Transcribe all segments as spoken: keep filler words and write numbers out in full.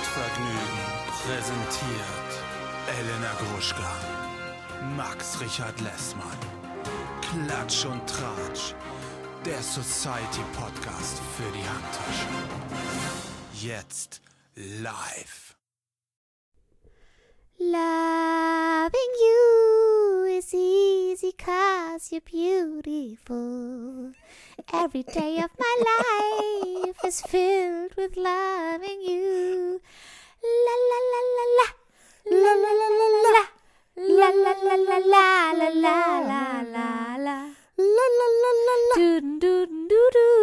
Vergnügen präsentiert Elena Gruschka, Max Richard Lessmann, Klatsch und Tratsch, der Society-Podcast für die Handtasche. Jetzt live. Loving you is easy 'cause you're beautiful. Every day of my life is filled with loving you. La la la la la. La la la la la. La la la la la la la la la la. La la la la la. Du du du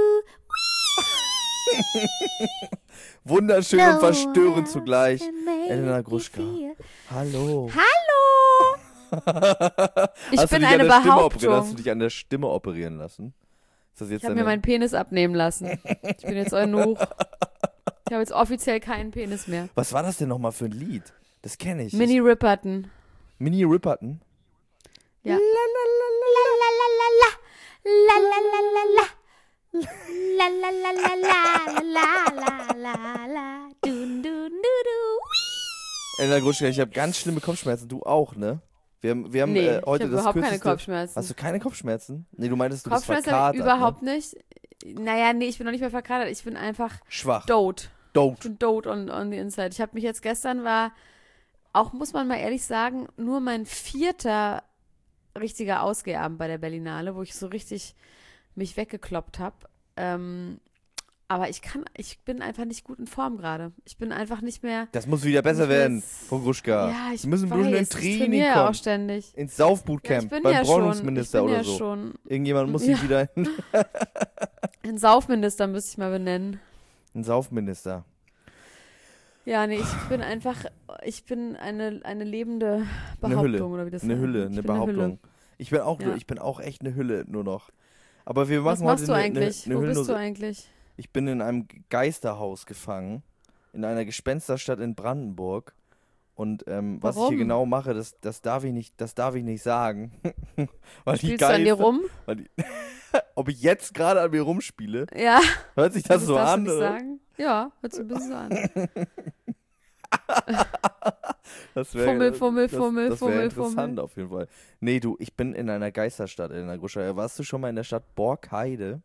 du. Wunderschön und verstörend zugleich. Elena Gruschka. Hallo. Hallo. Ich hast bin du dich eine an der Stimme Behauptung. operieren, hast du dich an der Stimme operieren lassen? Ist das jetzt Ich habe deine- mir meinen Penis abnehmen lassen. Ich bin jetzt eunuch. Ich habe jetzt offiziell keinen Penis mehr. Was war das denn nochmal für ein Lied? Das kenne ich. Mini Ripperton. Mini Ripperton? Ja. La la la la la la la. La la la la la. La la la la la la la la la. Dun dun du du. Elena Gruschka, ich habe ganz schlimme Kopfschmerzen. Du auch, ne? Wir haben, wir haben Nee, äh, heute ich habe das überhaupt keine kürzeste... Kopfschmerzen. Hast du keine Kopfschmerzen? Nee, du meintest, du Kopfschmerzen bist habe ich verkatert, überhaupt ne? nicht. Naja, nee, ich bin noch nicht mehr verkatert. Ich bin einfach Schwach. dote. Ich Dote. bin dote on, on the inside. Ich habe mich jetzt gestern war, auch muss man mal ehrlich sagen, nur mein vierter richtiger Ausgehabend bei der Berlinale, wo ich so richtig mich weggekloppt habe. Ähm, aber ich kann, ich bin einfach nicht gut in Form gerade. Ich bin einfach nicht mehr. Das muss wieder besser Ich werden, muss- Frau Gruschka. Ja, ich Wir müssen weiß, bloß in ich Training trainiere ja kommen. auch ständig. Ins Ja, Saufbootcamp ich bin beim ja schon, ich Bräunungsminister bin oder ja so. schon. Irgendjemand muss Ja. sich wieder... Ein Saufminister müsste ich mal benennen. Ein Saufminister. Ja, nee, ich bin einfach, ich bin eine, eine lebende Eine Behauptung, Hülle. oder wie das Eine heißt. Hülle, Ich eine bin Behauptung. Hülle. Ich bin auch, Ja. ich bin auch echt eine Hülle nur noch. Aber wir machen Was machst heute du eine, eigentlich? eine, eine Wo Hülle. bist du eigentlich? Ich bin in einem Geisterhaus gefangen, in einer Gespensterstadt in Brandenburg. Und ähm, was ich Warum? hier genau mache, das, das darf ich nicht, das darf ich nicht sagen. Weil die Spielst du an dir Geister- rum? Weil die, ob ich jetzt gerade an mir rumspiele, Ja. hört sich das so darfst an? du nicht oder? sagen? Ja, hört sich ein bisschen so an. Das wär, Fummel, Fummel, das, Fummel, das wär Fummel, interessant Fummel. auf jeden Fall. Nee, du, ich bin in einer Geisterstadt in der Gruschka. Warst du schon mal in der Stadt Borkheide?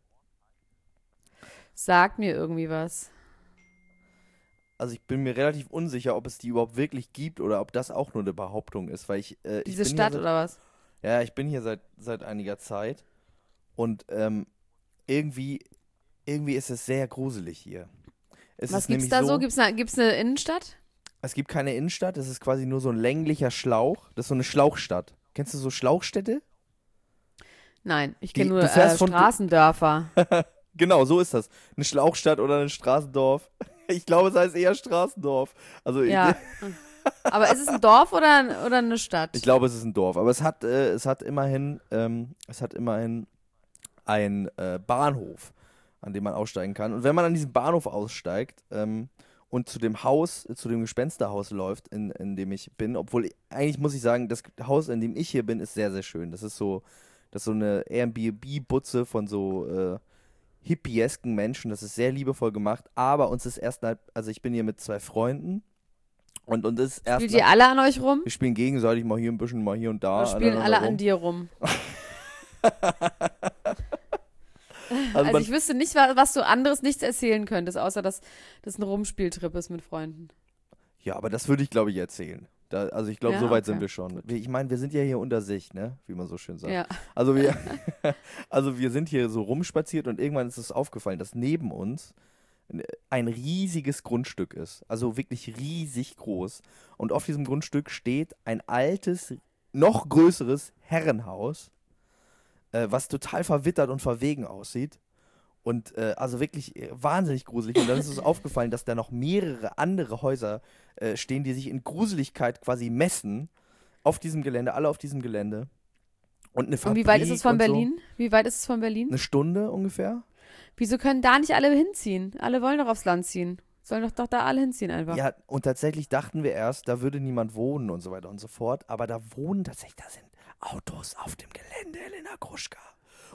Sag mir irgendwie was. Also ich bin mir relativ unsicher, ob es die überhaupt wirklich gibt oder ob das auch nur eine Behauptung ist, weil ich äh, Diese ich bin Stadt hier seit, oder was? Ja, ich bin hier seit seit einiger Zeit und ähm, irgendwie irgendwie ist es sehr gruselig hier. Es Was ist gibt's nämlich da so, so? Gibt's eine, gibt's eine Innenstadt? Es gibt keine Innenstadt, es ist quasi nur so ein länglicher Schlauch. Das ist so eine Schlauchstadt. Kennst du so Schlauchstädte? Nein, ich Die- kenne nur du fährst äh, von- Straßendörfer. Genau, so ist das. Eine Schlauchstadt oder ein Straßendorf. Ich glaube, es heißt eher Straßendorf. Also Ja. Aber ist es ein Dorf oder, ein- oder eine Stadt? ich glaube, es ist ein Dorf. Aber es hat, äh, es hat immerhin, ähm, es hat immerhin einen äh, Bahnhof, an dem man aussteigen kann. Und wenn man an diesem Bahnhof aussteigt ähm, und zu dem Haus, zu dem Gespensterhaus läuft, in, in dem ich bin, obwohl eigentlich muss ich sagen, das Haus, in dem ich hier bin, ist sehr, sehr schön. Das ist so, das ist so eine Airbnb-Butze von so äh, hippiesken Menschen. Das ist sehr liebevoll gemacht. Aber uns ist erst, nach, also ich bin hier mit zwei Freunden und und es ist erst Spielt nach- ihr alle an euch rum? wir spielen gegenseitig mal hier ein bisschen, mal hier und da. Oder spielen aneinander alle rum. an dir rum? Also, Also man, ich wüsste nicht, wa- was du anderes nichts erzählen könntest, außer dass das ein Rumspieltrip ist mit Freunden. ja, aber das würde ich, glaube ich, erzählen. Da, also ich glaube, Ja, so weit okay. sind wir schon. Wir- Ich meine, wir sind ja hier unter sich, ne? Wie man so schön sagt. Ja. Also wir, also wir sind hier so rumspaziert und irgendwann ist es aufgefallen, dass neben uns ein riesiges Grundstück ist. Also wirklich riesig groß. Und auf diesem Grundstück steht ein altes, noch größeres Herrenhaus, äh, was total verwittert und verwegen aussieht. Und äh, also wirklich äh, wahnsinnig gruselig. Und dann ist uns aufgefallen, dass da noch mehrere andere Häuser äh, stehen, die sich in Gruseligkeit quasi messen. Auf diesem Gelände, alle auf diesem Gelände. Und eine Und Fabrik wie weit ist es von und so. Berlin? Wie weit ist es von Berlin? Eine Stunde ungefähr. Wieso können da nicht alle hinziehen? Alle wollen doch aufs Land ziehen. Sollen doch, doch da alle hinziehen einfach. Ja, und tatsächlich dachten wir erst, da würde niemand wohnen und so weiter und so fort. Aber da wohnen tatsächlich, da sind Autos auf dem Gelände, Elena Gruschka.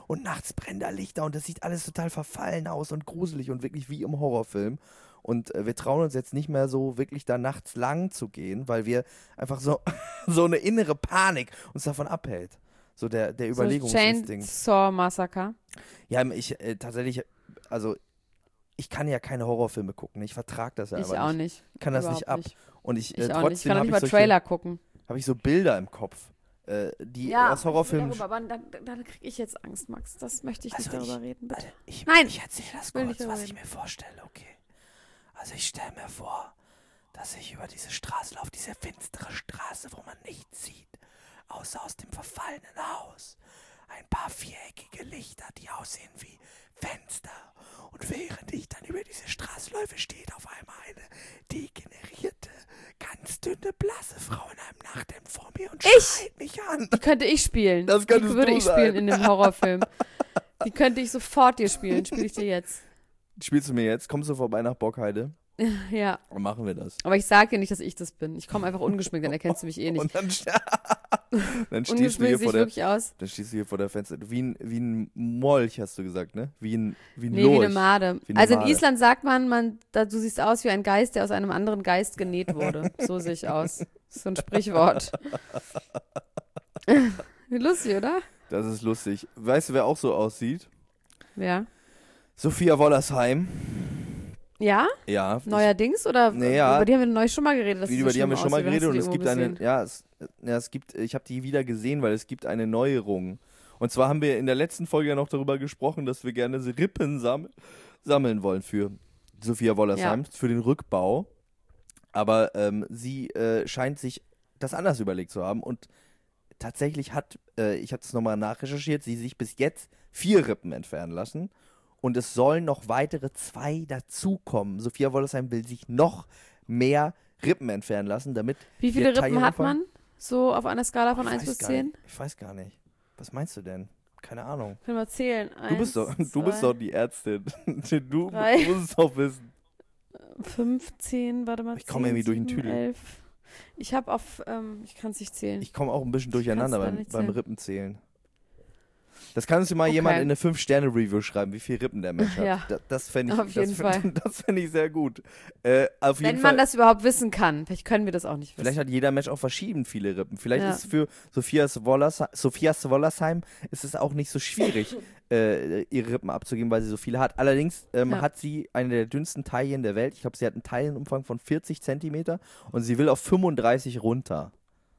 und nachts brennen da Lichter und das sieht alles total verfallen aus und gruselig und wirklich wie im Horrorfilm. Und äh, wir trauen uns jetzt nicht mehr so wirklich da nachts lang zu gehen, weil wir einfach so, so eine innere Panik uns davon abhält. So der, der Überlegungsinstinkt. So Chainsaw Massacre. Ja, ich äh, tatsächlich, also ich kann ja keine Horrorfilme gucken. Ich vertrage das ja Ich aber auch nicht. nicht. Ich kann das Überhaupt nicht ab. nicht. Und ich, äh, Ich auch trotzdem nicht. Ich kann auch nicht habe mal ich, Trailer solche- gucken. hab ich so Bilder im Kopf, äh, die aus Horrorfilmen... Darüber, aber dann, dann kriege ich jetzt Angst, Max. Das möchte ich Also nicht darüber ich- reden, bitte. Ich, Nein! Ich erzähle das will kurz, nicht was darüber ich mir vorstelle, okay? Also ich stelle mir vor, dass ich über diese Straße laufe, diese finstere Straße, wo man nichts sieht, außer aus dem verfallenen Haus. Ein paar viereckige Lichter, die aussehen wie Fenster. Und während ich dann über diese Straße läufe, steht auf einmal eine degenerierte, ganz dünne, blasse Frau in einem Nachthemd vor mir und Ich? schreit mich an. Die könnte ich spielen. Das könntest Die würde du ich sein. spielen in dem Horrorfilm. Die könnte ich sofort dir spielen. Spiele ich dir jetzt. Spielst du mir jetzt? Kommst du vorbei nach Bockheide? Ja. Dann machen wir das. Aber ich sage dir nicht, dass ich das bin. Ich komme einfach ungeschminkt, dann erkennst du mich eh nicht. Und dann, dann stehst du Ungeschminkt hier sehe vor ich der, wirklich aus. dann stehst du hier vor der Fenster. Wie ein, wie ein Molch, hast du gesagt, ne? Wie ein, wie ein Nee, Lurch. wie eine Made. Wie eine Also in Made. Island sagt man, man da, du siehst aus wie ein Geist, der aus einem anderen Geist genäht wurde. So sehe ich aus. Das ist so ein Sprichwort. Wie lustig, oder? Das ist lustig. Weißt du, wer auch so aussieht? Ja. Sophia Wollersheim. Ja? Ja. Neuerdings? Oder Naja. über die haben wir neulich schon mal geredet? dass Ich, sie über so die haben wir schlimm schon mal aussieht. geredet Hast du und die es gibt irgendwo eine, gesehen? ja, es, ja, es gibt, ich habe die wieder gesehen, weil es gibt eine Neuerung. Und zwar haben wir in der letzten Folge ja noch darüber gesprochen, dass wir gerne so Rippen sam sammeln wollen für Sophia Wollersheim, Ja. für den Rückbau. Aber ähm, sie äh, scheint sich das anders überlegt zu haben und tatsächlich hat, äh, ich habe es nochmal nachrecherchiert, sie sich bis jetzt vier Rippen entfernen lassen. Und es sollen noch weitere zwei dazukommen. Sophia Wollersheim will sich noch mehr Rippen entfernen lassen, damit Wie viele ihr Rippen hat Teilnehmer- man? So auf einer Skala von Ich eins weiß bis gar nicht. zehn? Ich weiß gar nicht. Was meinst du denn? Keine Ahnung. Können wir zählen? Du bist doch, Eins, du bist zwei, doch die Ärztin. Du, du drei. musst es doch wissen. fünfzehn, warte mal. Ich komme zehn, irgendwie durch den sieben, Tüdel. elf. Ich habe auf, ähm, ich kann es nicht zählen. Ich komme auch ein bisschen kann's durcheinander gar beim, nicht beim zählen. Rippenzählen. Das kannst du mal Okay. jemand in eine fünf Sterne Review schreiben, wie viele Rippen der Mensch hat. Ja. Da, das fände ich, Auf jeden das Fall. fänd, das fänd ich sehr gut. Äh, auf jeden Wenn Fall. man das überhaupt wissen kann. Vielleicht können wir das auch nicht wissen. Vielleicht hat jeder Mensch auch verschieden viele Rippen. Vielleicht Ja. ist für Sophias Wollersheim, Sophias Wollersheim ist es auch nicht so schwierig, äh, ihre Rippen abzugeben, weil sie so viele hat. Allerdings ähm, Ja. hat sie eine der dünnsten Taillen der Welt. Ich glaube, sie hat einen Taillenumfang von vierzig Zentimeter und sie will auf fünfunddreißig runter.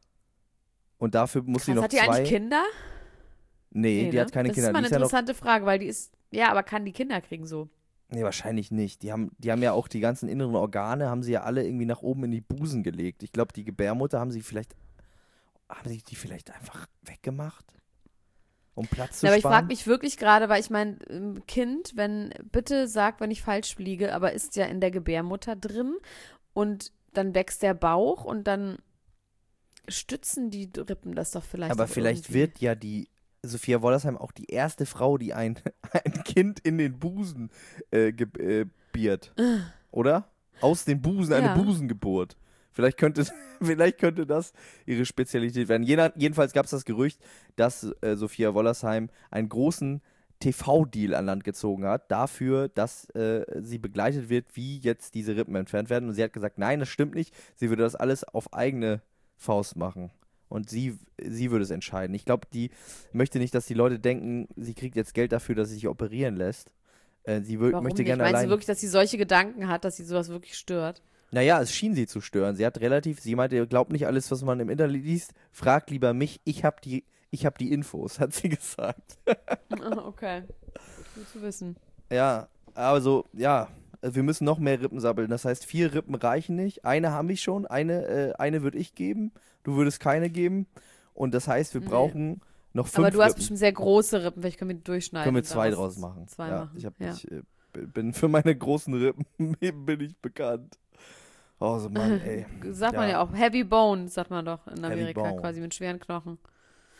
Und dafür muss sie Krass, noch hat die zwei... eigentlich Kinder? Nee, die ne? hat keine das Kinder. Das ist mal Die eine ist ja noch... interessante Frage, weil die ist, ja, aber kann die Kinder kriegen so? Nee, wahrscheinlich nicht. Die haben, die haben ja auch die ganzen inneren Organe, haben sie ja alle irgendwie nach oben in die Busen gelegt. Ich glaube, die Gebärmutter haben sie vielleicht... Haben sie die vielleicht einfach weggemacht? Um Platz zu Ja, aber ich sparen? frage mich wirklich gerade, weil ich mein ähm, Kind, wenn, bitte sag, wenn ich falsch liege, aber ist ja in der Gebärmutter drin und dann wächst der Bauch und dann stützen die Rippen das doch vielleicht. Aber auch vielleicht irgendwie. wird ja die Sophia Wollersheim auch die erste Frau, die ein, ein Kind in den Busen äh, gebiert. Oder? Aus den Busen, eine Ja. Busengeburt. Vielleicht könnte, vielleicht könnte das ihre Spezialität werden. Jener, jedenfalls gab es das Gerücht, dass äh, Sophia Wollersheim einen großen T V-Deal an Land gezogen hat, dafür, dass äh, sie begleitet wird, wie jetzt diese Rippen entfernt werden. Und sie hat gesagt, nein, das stimmt nicht. Sie würde das alles auf eigene Faust machen. Und sie, sie würde es entscheiden. Ich glaube, die möchte nicht, dass die Leute denken, sie kriegt jetzt Geld dafür, dass sie sich operieren lässt. Äh, sie wö- Warum möchte nicht? gerne Meinst allein. du wirklich, dass sie solche Gedanken hat, dass sie sowas wirklich stört? Naja, es schien sie zu stören. Sie hat relativ, sie meinte, glaubt nicht alles, was man im Internet liest, fragt lieber mich, ich habe die, ich hab die Infos, hat sie gesagt. Ah, okay. Gut zu wissen. Ja, also, ja, wir müssen noch mehr Rippen sammeln. Das heißt, vier Rippen reichen nicht. Eine haben wir schon, eine, äh, eine würde ich geben, du würdest keine geben. Und das heißt, wir Nee. brauchen noch fünf Aber du hast Rippen. bestimmt sehr große Rippen, vielleicht können wir die durchschneiden. Können wir und zwei daraus draus machen. Zwei ja, machen. Ich, hab, ja. ich äh, b- bin für meine großen Rippen bin ich bekannt. Oh, so Mann, ey. Sagt man Ja. ja auch. Heavy Bone, sagt man doch in Heavy Amerika, Bone. quasi mit schweren Knochen.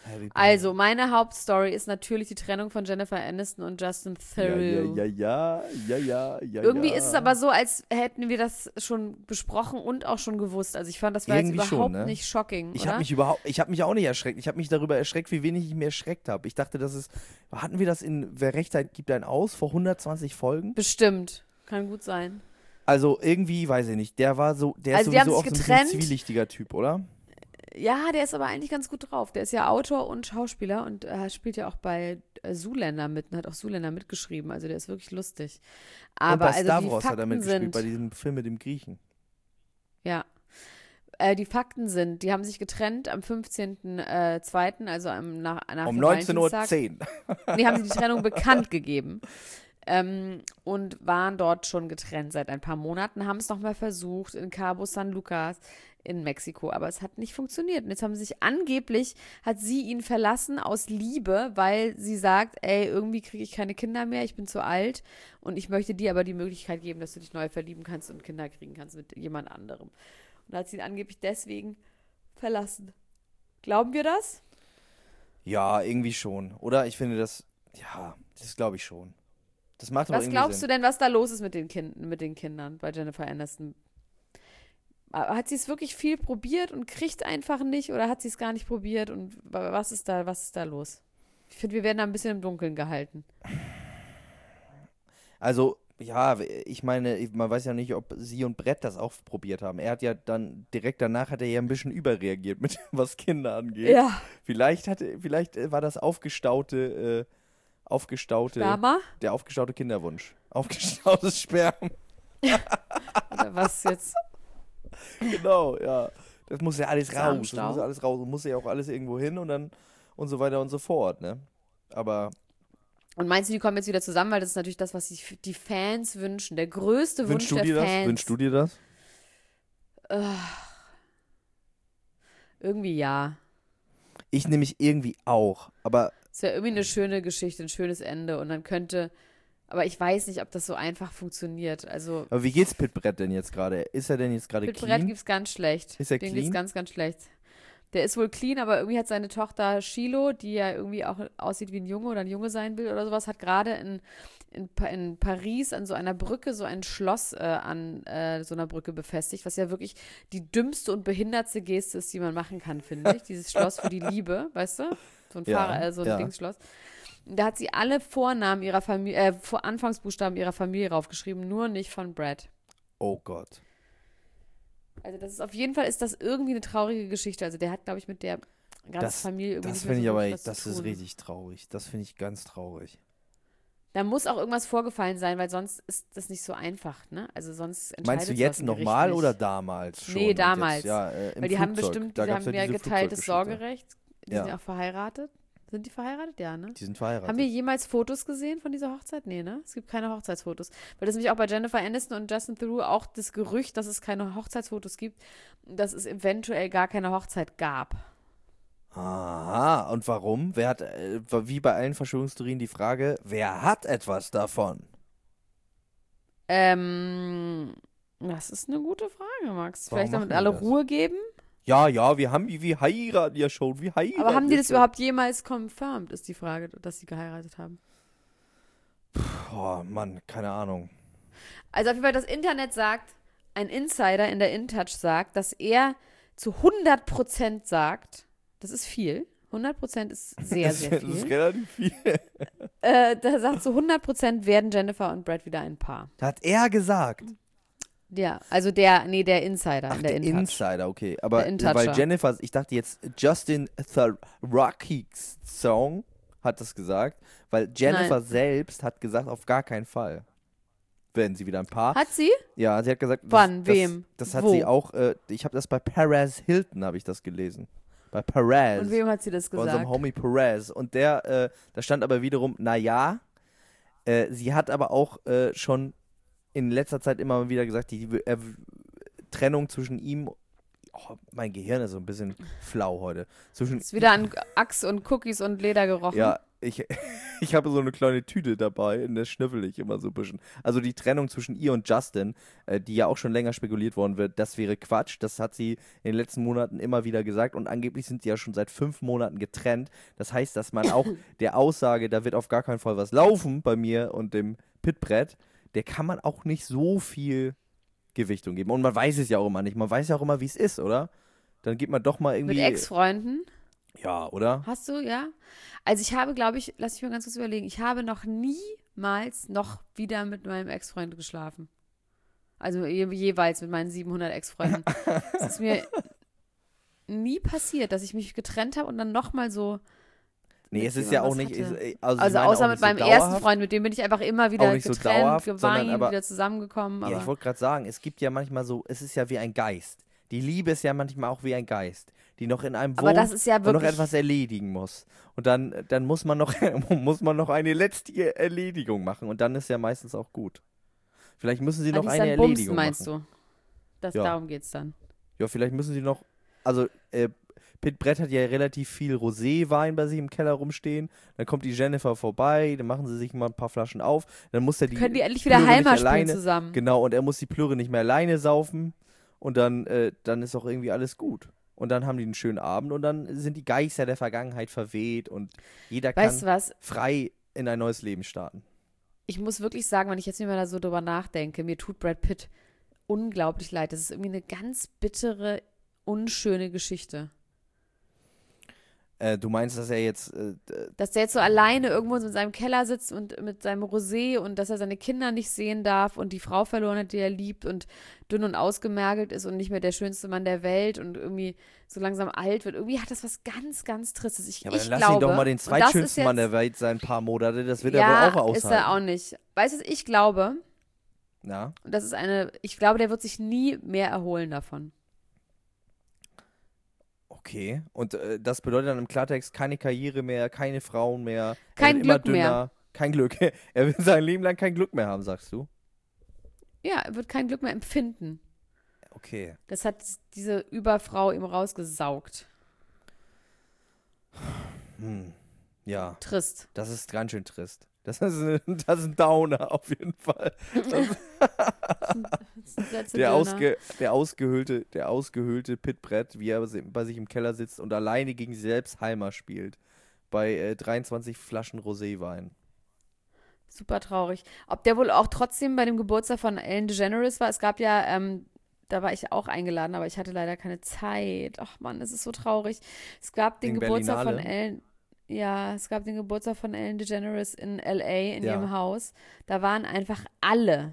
Halle Berry. Also, meine Hauptstory ist natürlich die Trennung von Jennifer Aniston und Justin Theroux. Ja, ja, ja, ja, ja, ja, Irgendwie ja. ist es aber so, als hätten wir das schon besprochen und auch schon gewusst. Also ich fand, das war Irgendwie jetzt schon, überhaupt ne? nicht shocking, Ich oder? habe mich überhaupt, ich habe mich auch nicht erschreckt. Ich habe mich darüber erschreckt, wie wenig ich mir erschreckt habe. Ich dachte, das ist, hatten wir das in Wer Recht hat, gibt einen aus vor hundertzwanzig Folgen? Bestimmt. Kann gut sein. Also irgendwie, weiß ich nicht, der war so, der Also ist die haben sowieso auch sich so ein bisschen getrennt. zwielichtiger Typ, oder? Ja, der ist aber eigentlich ganz gut drauf. Der ist ja Autor und Schauspieler und äh, spielt ja auch bei äh, Zoolander mit und hat auch Zoolander mitgeschrieben. Also der ist wirklich lustig. Aber und bei also Star die Wars hat er Fakten mitgespielt, sind, bei diesem Film mit dem Griechen. ja, äh, die Fakten sind, die haben sich getrennt am fünfzehnten zweiten, also am, nach, nach Um dem neunzehn Uhr Valentinstag. zehn. Nee, haben sie die Trennung bekannt gegeben. Ähm, und waren dort schon getrennt seit ein paar Monaten, haben es nochmal versucht in Cabo San Lucas in Mexiko, aber es hat nicht funktioniert. Und jetzt haben sie sich angeblich, hat sie ihn verlassen aus Liebe, weil sie sagt, ey, irgendwie kriege ich keine Kinder mehr, ich bin zu alt und ich möchte dir aber die Möglichkeit geben, dass du dich neu verlieben kannst und Kinder kriegen kannst mit jemand anderem. Und hat sie ihn angeblich deswegen verlassen. Glauben wir das? Ja, irgendwie schon. Oder? Ich finde das, ja, das glaube ich schon. Das macht aber Was irgendwie glaubst Sinn. du denn, was da los ist mit den, kind, mit den Kindern bei Jennifer Aniston? Hat sie es wirklich viel probiert und kriegt einfach nicht oder hat sie es gar nicht probiert und was ist da, was ist da los? Ich finde, wir werden da ein bisschen im Dunkeln gehalten. Also, ja, ich meine, man weiß ja nicht, ob sie und Brett das auch probiert haben. Er hat ja dann, direkt danach hat er ja ein bisschen überreagiert, mit was Kinder angeht. Ja. Vielleicht hatte, vielleicht war das aufgestaute, äh, aufgestaute, Sperma? der aufgestaute Kinderwunsch. Aufgestautes Sperma. Oder was jetzt? Genau, ja. Das muss ja alles raus. Das Samenstau. muss ja alles raus. Das muss ja auch alles irgendwo hin und dann und so weiter und so fort, ne? Aber Und meinst du, die kommen jetzt wieder zusammen? Weil das ist natürlich das, was sich die Fans wünschen. Der größte Wunsch wünschst du der dir das? Fans. Wünschst du dir das? Irgendwie ja. Ich nämlich irgendwie auch. Aber Es wäre irgendwie eine schöne Geschichte, ein schönes Ende. Und dann könnte, aber ich weiß nicht, ob das so einfach funktioniert. Also Aber wie geht's Pit Brett denn jetzt gerade? Ist er denn jetzt gerade Pit clean? Brett gibt's ganz schlecht. Ist er Dem clean? geht's ganz, ganz schlecht. Der ist wohl clean, aber irgendwie hat seine Tochter Shiloh, die ja irgendwie auch aussieht wie ein Junge oder ein Junge sein will oder sowas, hat gerade in, in, Pa- in Paris an so einer Brücke so ein Schloss äh, an äh, so einer Brücke befestigt, was ja wirklich die dümmste und behindertste Geste ist, die man machen kann, finde ich. Dieses Schloss für die Liebe, weißt du? So ein, Ja, Fahrer, äh, so ein ja. Dingsschloss. Da hat sie alle Vornamen ihrer Familie, äh, Vor- Anfangsbuchstaben ihrer Familie raufgeschrieben, nur nicht von Brad. Oh Gott. Also das ist auf jeden Fall ist das irgendwie eine traurige Geschichte. Also der hat, glaube ich, mit der ganzen Das, Familie irgendwie das nicht mehr finde so ich aber, wirklich was das zu ist tun. richtig traurig. Das finde ich ganz traurig. Da muss auch irgendwas vorgefallen sein, weil sonst ist das nicht so einfach, ne? Also sonst entscheidet Meinst du sowas jetzt im Gericht nochmal nicht. oder damals schon? Nee, Und damals. Jetzt, ja, äh, im Weil die haben Flugzeug. bestimmt, Da die gab's haben ja diese geteiltes Flugzeuggeschichte. Sorgerecht. Die Ja. sind ja auch verheiratet. Sind die verheiratet? Ja, ne? Die sind verheiratet. Haben wir jemals Fotos gesehen von dieser Hochzeit? Nee, ne? Es gibt keine Hochzeitsfotos. Weil das nämlich auch bei Jennifer Aniston und Justin Theroux auch das Gerücht, dass es keine Hochzeitsfotos gibt, dass es eventuell gar keine Hochzeit gab. Aha, und warum? Wer hat, äh, wie bei allen Verschwörungstheorien die Frage, wer hat etwas davon? Ähm, das ist eine gute Frage, Max. Warum Vielleicht damit machen alle die das? Ruhe geben? Ja, ja, wir haben, wir heiraten ja schon, wir heiraten Aber haben die ja das schon. überhaupt jemals confirmed, ist die Frage, dass sie geheiratet haben. Boah, Mann, keine Ahnung. Also auf jeden Fall, das Internet sagt, ein Insider in der InTouch sagt, dass er zu hundert Prozent sagt, das ist viel, hundert Prozent ist sehr, das, sehr das ist viel. relativ viel. Äh, da sagt, zu hundert Prozent werden Jennifer und Brad wieder ein Paar. Das hat er gesagt. Ja, also der, nee, der Insider Ach, in der, der InTouch. Insider, okay. Aber Der InToucher. weil Jennifer, ich dachte jetzt, Justin Theroux Song hat das gesagt, weil Jennifer Nein. selbst hat gesagt, auf gar keinen Fall werden sie wieder ein Paar. Hat sie? Ja, sie hat gesagt, das, Wann? das, Wem? Das hat Wo? sie auch, äh, ich habe das bei Perez Hilton, habe ich das gelesen. Bei Perez. Und wem hat sie das Bei unserem gesagt? Homie Perez. Und der, äh, da stand aber wiederum, naja, äh, sie hat aber auch äh, schon in letzter Zeit immer mal wieder gesagt, die äh, Trennung zwischen ihm, oh, mein Gehirn ist so ein bisschen flau heute, zwischen, Ist wieder an Axt und Cookies und Leder gerochen. ja, ich, ich habe so eine kleine Tüte dabei, in der schnüffel ich immer so ein bisschen. Also die Trennung zwischen ihr und Justin, äh, die ja auch schon länger spekuliert worden wird, das wäre Quatsch. Das hat sie in den letzten Monaten immer wieder gesagt und angeblich sind sie ja schon seit fünf Monaten getrennt. Das heißt, dass man auch der Aussage, da wird auf gar keinen Fall was laufen bei mir und dem Pitbrett, der kann man auch nicht so viel Gewichtung geben. Und man weiß es ja auch immer nicht. Man weiß ja auch immer, wie es ist, oder? Dann gibt man doch mal irgendwie... Mit Ex-Freunden? Ja, oder? Hast du, ja? Also ich habe, glaube ich, lass mich mal ganz kurz überlegen, ich habe noch niemals noch wieder mit meinem Ex-Freund geschlafen. Also je, jeweils mit meinen siebenhundert Ex-Freunden. Es ist mir nie passiert, dass ich mich getrennt habe und dann nochmal so... Nee, es ist ja auch nicht... Hatte. Ist, also also außer mit meinem so ersten Freund, mit dem bin ich einfach immer wieder nicht getrennt, so dauerhaft, geweint, aber, wieder zusammengekommen. Aber ja, ich wollte gerade sagen, es gibt ja manchmal so, es ist ja wie ein Geist. Die Liebe ist ja manchmal auch wie ein Geist, die noch in einem aber wohnt das ist ja und noch wirklich etwas erledigen muss. Und dann, dann muss man noch muss man noch eine letzte Erledigung machen und dann ist ja meistens auch gut. Vielleicht müssen sie noch Alice eine dann Bumsen, Erledigung meinst machen. du? Das, Ja. Darum geht's dann. Ja, vielleicht müssen sie noch, also äh, Pit Brett hat ja relativ viel Roséwein bei sich im Keller rumstehen. Dann kommt die Jennifer vorbei, dann machen sie sich mal ein paar Flaschen auf. Dann muss er die Können die endlich wieder Plöre nicht Heimer spielen alleine, zusammen? Genau, und er muss die Plöre nicht mehr alleine saufen. Und dann, äh, dann ist auch irgendwie alles gut. Und dann haben die einen schönen Abend und dann sind die Geister der Vergangenheit verweht und jeder Weißt du kann was? frei in ein neues Leben starten. Ich muss wirklich sagen, wenn ich jetzt nicht mehr da so drüber nachdenke, mir tut Brad Pitt unglaublich leid. Das ist irgendwie eine ganz bittere, unschöne Geschichte. Äh, du meinst, dass er jetzt... Äh, Dass der jetzt so alleine irgendwo in seinem Keller sitzt und mit seinem Rosé und dass er seine Kinder nicht sehen darf und die Frau verloren hat, die er liebt und dünn und ausgemergelt ist und nicht mehr der schönste Mann der Welt und irgendwie so langsam alt wird. Irgendwie hat das was ganz, ganz Tristes. Ich, ja, aber ich dann lass glaube, ihn doch mal den und das ist zweitschönsten jetzt, Mann der Welt sein paar Monate. Das wird ja, er wohl auch aushalten. ist er auch nicht. Weißt du, ich glaube, Ja. und das ist eine, ich glaube, der wird sich nie mehr erholen davon. Okay. Und äh, das bedeutet dann im Klartext keine Karriere mehr, keine Frauen mehr. Kein er wird immer Glück mehr. dünner. Kein Glück. Er will sein Leben lang kein Glück mehr haben, sagst du? Ja, er wird kein Glück mehr empfinden. Okay. Das hat diese Überfrau ihm rausgesaugt. Hm. Ja. Trist. Das ist ganz schön trist. Das ist, ein, das ist ein Downer auf jeden Fall. Das, der, ausge, der, ausgehöhlte, der ausgehöhlte Pitbrett, wie er bei sich im Keller sitzt und alleine gegen sich selbst Heimer spielt. Bei äh, dreiundzwanzig Flaschen Roséwein. Super traurig. Ob der wohl auch trotzdem bei dem Geburtstag von Ellen DeGeneres war? Es gab ja, ähm, da war ich auch eingeladen, aber ich hatte leider keine Zeit. Ach Mann, das ist so traurig. Es gab den In Geburtstag Berlinale. von Ellen. Ja, es gab den Geburtstag von Ellen DeGeneres in L A, in Ja. ihrem Haus. Da waren einfach alle.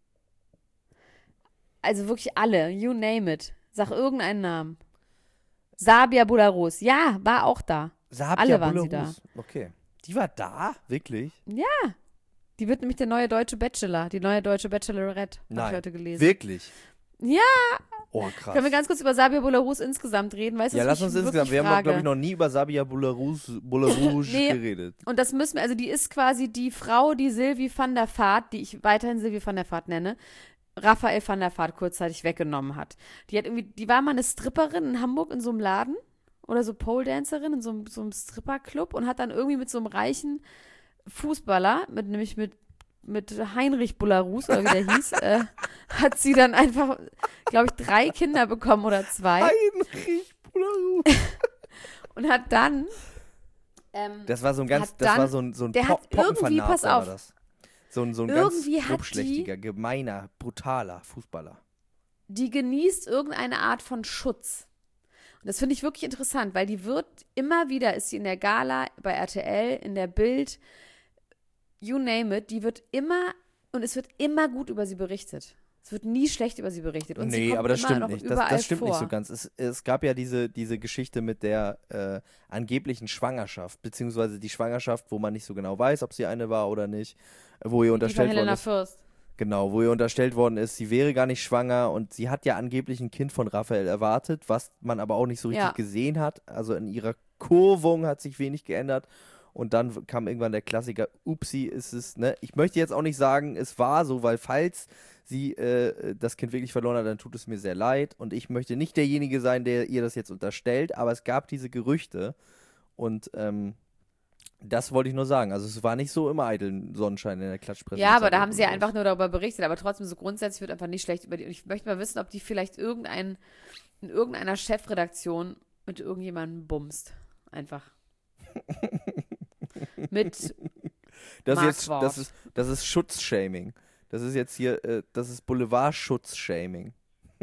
Also wirklich alle. You name it. Sag irgendeinen Namen. Sabia Bularus. Ja, war auch da. Sabia Alle waren sie Bularus. Okay. Die war da? Wirklich? Die wird nämlich der neue deutsche Bachelor. Die neue deutsche Bachelorette. Habe Nein. ich heute gelesen. Wirklich? Ja. Oh, krass. Können wir ganz kurz über Sabia Bularus insgesamt reden? Weißt du, ja, was lass ich uns wirklich insgesamt. Wir haben, frage? glaube ich, noch nie über Sabia Bularus, Bularus Nee. geredet. Und das müssen wir, also die ist quasi die Frau, die Sylvie van der Vaart, die ich weiterhin Sylvie van der Vaart nenne, Raphael van der Vaart kurzzeitig weggenommen hat. Die hat irgendwie, die war mal eine Stripperin in Hamburg in so einem Laden oder so Pole-Dancerin in so einem, so einem Stripperclub und hat dann irgendwie mit so einem reichen Fußballer, mit, nämlich mit, mit Heinrich Bularus, oder wie der hieß, äh, hat sie dann einfach, glaube ich, drei Kinder bekommen oder zwei. Heinrich Bularus. Und hat dann ähm, Das war so ein ganz, Hat das dann- war so ein, so ein der Po- hat irgendwie, Poppenvernater pass war auf. das. So ein, so ein Irgendwie ganz hat die- grobschlächtiger, gemeiner, brutaler Fußballer. die genießt irgendeine Art von Schutz. Und das finde ich wirklich interessant, weil die wird immer wieder, ist sie in der Gala, bei R T L, in der Bild, you name it, die wird immer, und es wird immer gut über sie berichtet. Es wird nie schlecht über sie berichtet. Und sie Nee, kommt aber das immer stimmt noch nicht. Das, überall das stimmt vor. nicht so ganz. Es, es gab ja diese, diese Geschichte mit der äh, angeblichen Schwangerschaft, beziehungsweise die Schwangerschaft, wo man nicht so genau weiß, ob sie eine war oder nicht, äh, wo ihr Die von unterstellt worden Helena ist. Fürst. Genau, wo ihr unterstellt worden ist, sie wäre gar nicht schwanger und sie hat ja angeblich ein Kind von Raphael erwartet, was man aber auch nicht so richtig Ja. gesehen hat. Also in ihrer Kurvung hat sich wenig geändert. Und dann kam irgendwann der Klassiker, upsi, ist es, ne? Ich möchte jetzt auch nicht sagen, es war so, weil falls sie äh, das Kind wirklich verloren hat, dann tut es mir sehr leid. Und ich möchte nicht derjenige sein, der ihr das jetzt unterstellt, aber es gab diese Gerüchte. Und ähm, Das wollte ich nur sagen. Also es war nicht so im eiteln Sonnenschein in der Klatschpresse. Ja, aber da haben sie ja einfach nur darüber berichtet, aber trotzdem so grundsätzlich wird einfach nicht schlecht über die. Und ich möchte mal wissen, ob die vielleicht irgendein, in irgendeiner Chefredaktion mit irgendjemandem bumst. Einfach. Mit das, Mark jetzt, Worf. das, ist, das ist Schutzshaming. Das ist jetzt hier, äh, das ist Boulevard-Schutzshaming.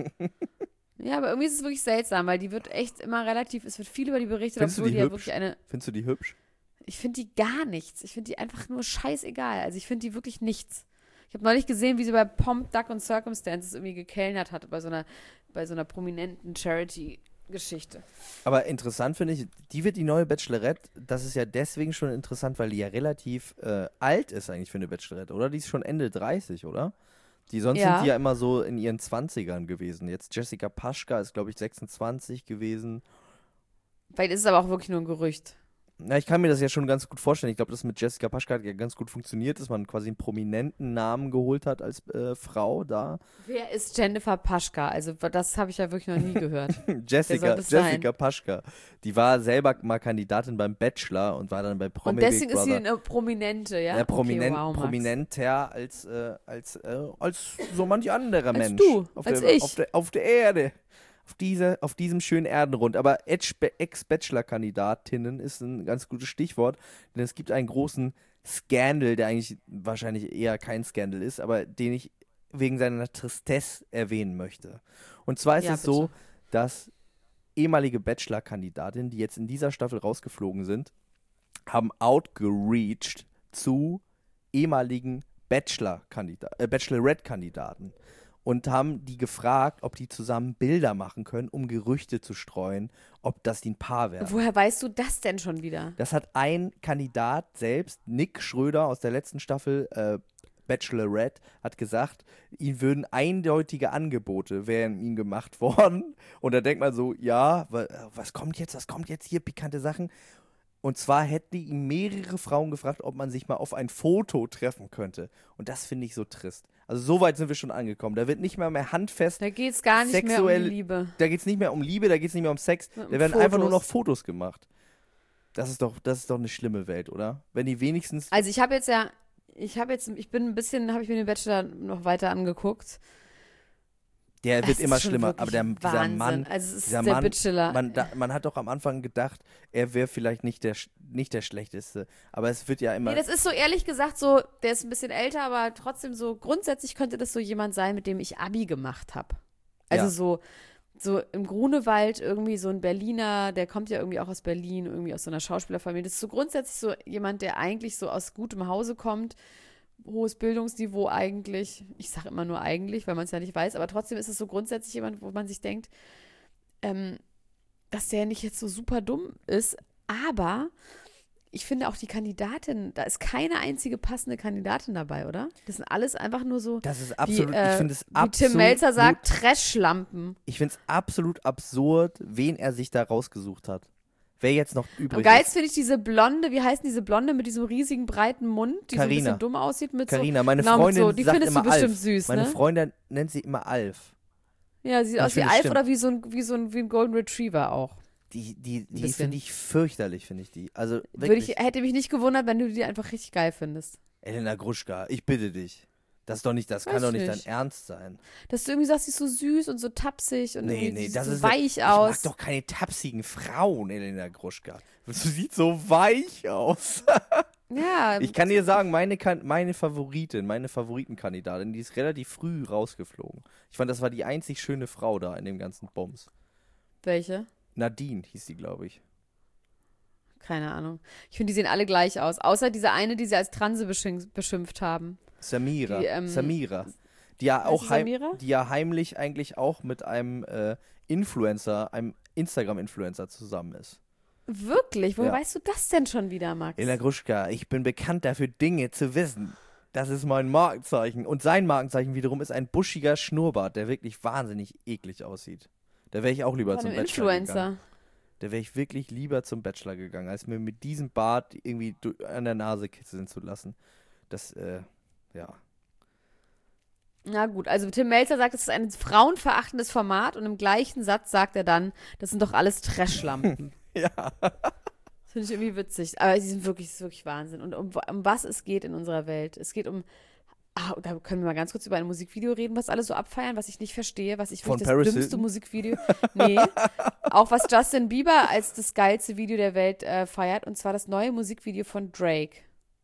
Ja, aber irgendwie ist es wirklich seltsam, weil die wird echt immer relativ, es wird viel über die berichtet, Findest du obwohl die die ja hübsch? wirklich eine. Findest du die hübsch? Ich finde die gar nichts. Ich finde die einfach nur scheißegal. Also ich finde die wirklich nichts. Ich habe neulich gesehen, wie sie bei Pomp, Duck und Circumstances irgendwie gekellnert hat bei so einer, bei so einer prominenten Charity-Geschichte. Aber interessant finde ich, die wird die neue Bachelorette, das ist ja deswegen schon interessant, weil die ja relativ äh, alt ist eigentlich für eine Bachelorette, oder? Die ist schon Ende dreißig, oder? Die sonst Ja. sind die ja immer so in ihren zwanzigern gewesen. Jetzt Jessica Paschka ist, glaube ich, sechsundzwanzig gewesen. Vielleicht ist es aber auch wirklich nur ein Gerücht. Na, ich kann mir das ja schon ganz gut vorstellen. Ich glaube, das mit Jessica Paschka hat ja ganz gut funktioniert, dass man quasi einen prominenten Namen geholt hat als äh, Frau da. Wer ist Jennifer Paschka? Also das habe ich ja wirklich noch nie gehört. Jessica, soll das sein? Jessica Paschka. Die war selber mal Kandidatin beim Bachelor und war dann bei Promi Und deswegen Big ist sie Brother. eine Prominente, ja? Ja, prominent, okay, wow, Max. prominenter als, äh, als, äh, als so manch anderer Als Mensch. du, auf als der, ich. Auf der, auf der Erde. Auf, diese, auf diesem schönen Erdenrund. Aber Ex-Bachelor-Kandidatinnen ist ein ganz gutes Stichwort, denn es gibt einen großen Skandal, der eigentlich wahrscheinlich eher kein Skandal ist, aber den ich wegen seiner Tristesse erwähnen möchte. Und zwar ist Ja, es so, bitte. dass ehemalige Bachelor-Kandidatinnen, die jetzt in dieser Staffel rausgeflogen sind, haben outgereached zu ehemaligen Bachelor-Kandida- äh, Bachelorette-Kandidaten und haben die gefragt, ob die zusammen Bilder machen können, um Gerüchte zu streuen, ob das die ein Paar werden. Woher weißt du das denn schon wieder? Das hat ein Kandidat selbst, Nick Schröder aus der letzten Staffel äh, Bachelorette, hat gesagt, ihm würden eindeutige Angebote wären ihm gemacht worden. Und da denkt man so, ja, wa- was kommt jetzt, was kommt jetzt hier, pikante Sachen. Und zwar hätten ihm mehrere Frauen gefragt, ob man sich mal auf ein Foto treffen könnte. Und das finde ich so trist. Also so weit sind wir schon angekommen. Da wird nicht mal mehr handfest. Da geht es gar nicht mehr um Sexuell- die Liebe. Da geht es nicht mehr um Liebe, da geht es nicht mehr um Sex. Um Da werden einfach nur Fotos. noch Fotos gemacht. Das ist doch, das ist doch eine schlimme Welt, oder? Wenn die wenigstens. Also ich habe jetzt ja, ich habe jetzt, ich bin ein bisschen, habe ich mir den Bachelor noch weiter angeguckt. Der Es wird ist immer schon schlimmer. wirklich Aber der, dieser Wahnsinn. Mann. Also es ist dieser der Mann, Bachelor. Man, da, man hat doch am Anfang gedacht, er wäre vielleicht nicht der, sch- nicht der Schlechteste. Aber es wird ja immer. Nee, das ist so ehrlich gesagt so, der ist ein bisschen älter, aber trotzdem so, grundsätzlich könnte das so jemand sein, mit dem ich Abi gemacht habe. Also Ja. so, so im Grunewald irgendwie so ein Berliner, der kommt ja irgendwie auch aus Berlin, irgendwie aus so einer Schauspielerfamilie. Das ist so grundsätzlich so jemand, der eigentlich so aus gutem Hause kommt, hohes Bildungsniveau eigentlich. Ich sage immer nur eigentlich, weil man es ja nicht weiß, aber trotzdem ist es so grundsätzlich jemand, wo man sich denkt, ähm, dass der nicht jetzt so super dumm ist, aber ich finde auch die Kandidatin, da ist keine einzige passende Kandidatin dabei, oder? Das sind alles einfach nur so, Das ist absolut. wie, äh, ich finde es wie absolut. Tim Melzer sagt, Trash-Schlampen. Ich finde es absolut absurd, wen er sich da rausgesucht hat. Wer jetzt noch übrig Am geilsten finde ich diese Blonde, wie heißt denn diese Blonde mit diesem riesigen breiten Mund, die so ein Carina. bisschen dumm aussieht mit Carina, meine genau, mit Freundin so, die sagt findest immer du bestimmt Alf. süß, Meine ne? Freundin nennt sie immer Alf. Ja, sieht Ich aus wie finde, Alf stimmt. oder wie so ein, wie so ein, wie ein Golden Retriever auch. Die, die, die bisschen. finde ich fürchterlich, finde ich die. Also Würde wirklich. ich, hätte mich nicht gewundert, wenn du die einfach richtig geil findest. Elena Gruschka, ich bitte dich. Das ist doch nicht, das kann Weiß doch nicht nicht. dein Ernst sein. Dass du irgendwie sagst, sie ist so süß und so tapsig und Nee, irgendwie nee, sieht das so ist weich Ich aus. mag doch keine tapsigen Frauen, Elena Gruschka. Du siehst so weich aus. Ja, Ich kann dir sagen, meine, kan meine Favoritin, meine Favoritenkandidatin, die ist relativ früh rausgeflogen. Ich fand, das war die einzig schöne Frau da in dem ganzen Bums. welche? Nadine hieß die, glaube ich. Keine Ahnung. Ich finde, die sehen alle gleich aus. Außer diese eine, die sie als Transe beschink- beschimpft haben. Samira. Die, ähm, Samira. Die ja, Heißt auch sie heim, Samira? die ja heimlich eigentlich auch mit einem äh, Influencer, einem Instagram-Influencer zusammen ist. Wirklich? Woher Ja. weißt du das denn schon wieder, Max? Elena Gruschka, ich bin bekannt dafür, Dinge zu wissen. Das ist mein Markenzeichen. Und sein Markenzeichen wiederum ist ein buschiger Schnurrbart, der wirklich wahnsinnig eklig aussieht. Da wäre ich auch lieber Von zum einem Bachelor gegangen. Influencer. Da wäre ich wirklich lieber zum Bachelor gegangen, als mir mit diesem Bart irgendwie du- an der Nase kitzeln zu lassen. Das, äh, ja. Na gut, also Tim Melzer sagt, es ist ein frauenverachtendes Format und im gleichen Satz sagt er dann, das sind doch alles Trashlampen. Ja. Das finde ich irgendwie witzig. Aber sie sind wirklich, das ist wirklich Wahnsinn. Und um, um was es geht in unserer Welt. Es geht um, ah, da können wir mal ganz kurz über ein Musikvideo reden, was alle so abfeiern, was ich nicht verstehe, was ich Von wirklich das Paris dümmste Hilton? Musikvideo. Nee. Auch was Justin Bieber als das geilste Video der Welt äh, feiert. Und zwar das neue Musikvideo von Drake.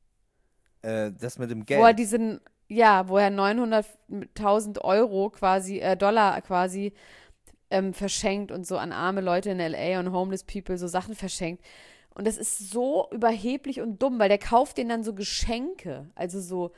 Äh, das mit dem Wo er Geld. diesen, ja, wo er neunhunderttausend Euro quasi, äh, Dollar quasi ähm, verschenkt und so an arme Leute in L A und homeless people so Sachen verschenkt. Und das ist so überheblich und dumm, weil der kauft denen dann so Geschenke. Also so,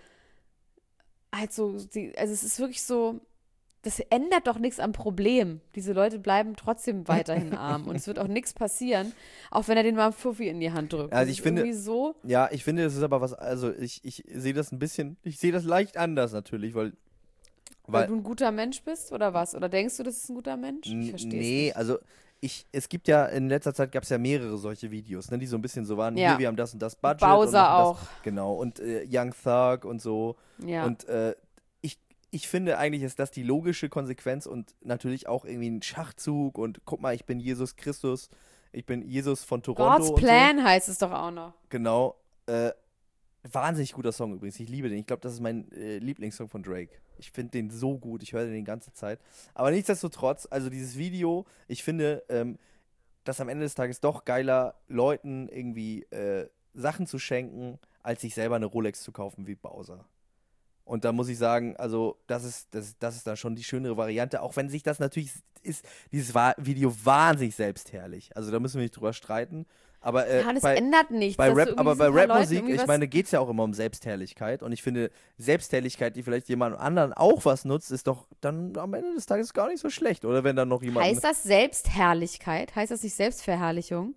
halt so, die, also es ist wirklich so, das ändert doch nichts am Problem. Diese Leute bleiben trotzdem weiterhin arm und es wird auch nichts passieren, auch wenn er den mal einen Fuffi in die Hand drückt. Also Das ich ist finde- irgendwie so, Ja, ich finde, das ist aber was, also ich, ich sehe das ein bisschen, ich sehe das leicht anders natürlich, weil, weil weil du ein guter Mensch bist oder was? Oder denkst du, das ist ein guter Mensch? Ich N- verstehe Nee, nicht. also ich, es gibt ja, in letzter Zeit gab es ja mehrere solche Videos, ne, die so ein bisschen so waren, Ja. hier, wir haben das und das Budget. Bowser und machen auch. Das, genau, und äh, Young Thug und so. Ja. Und äh, ich, ich finde eigentlich ist das die logische Konsequenz und natürlich auch irgendwie ein Schachzug und guck mal, ich bin Jesus Christus, ich bin Jesus von Toronto God's und so. Plan heißt es doch auch noch. Genau. Äh, wahnsinnig guter Song übrigens. Ich liebe den. Ich glaube, das ist mein äh, Lieblingssong von Drake. Ich finde den so gut. Ich höre den die ganze Zeit. Aber nichtsdestotrotz, also dieses Video, ich finde, ähm, dass am Ende des Tages doch geiler, Leuten irgendwie äh, Sachen zu schenken, als sich selber eine Rolex zu kaufen wie Bowser. Und da muss ich sagen, also das ist, das, das ist dann schon die schönere Variante, auch wenn sich das natürlich ist, dieses Wa- Video wahnsinnig selbstherrlich. Also da müssen wir nicht drüber streiten. Aber äh, Ja, das bei, ändert nichts. bei dass du Rap, irgendwie aber bei diesen paar Leuten Rapmusik, irgendwie ich was- meine, geht es ja auch immer um Selbstherrlichkeit. Und ich finde, Selbstherrlichkeit, die vielleicht jemand anderen auch was nutzt, ist doch dann am Ende des Tages gar nicht so schlecht. Oder wenn dann noch jemand. Heißt das Selbstherrlichkeit? Heißt das nicht Selbstverherrlichung?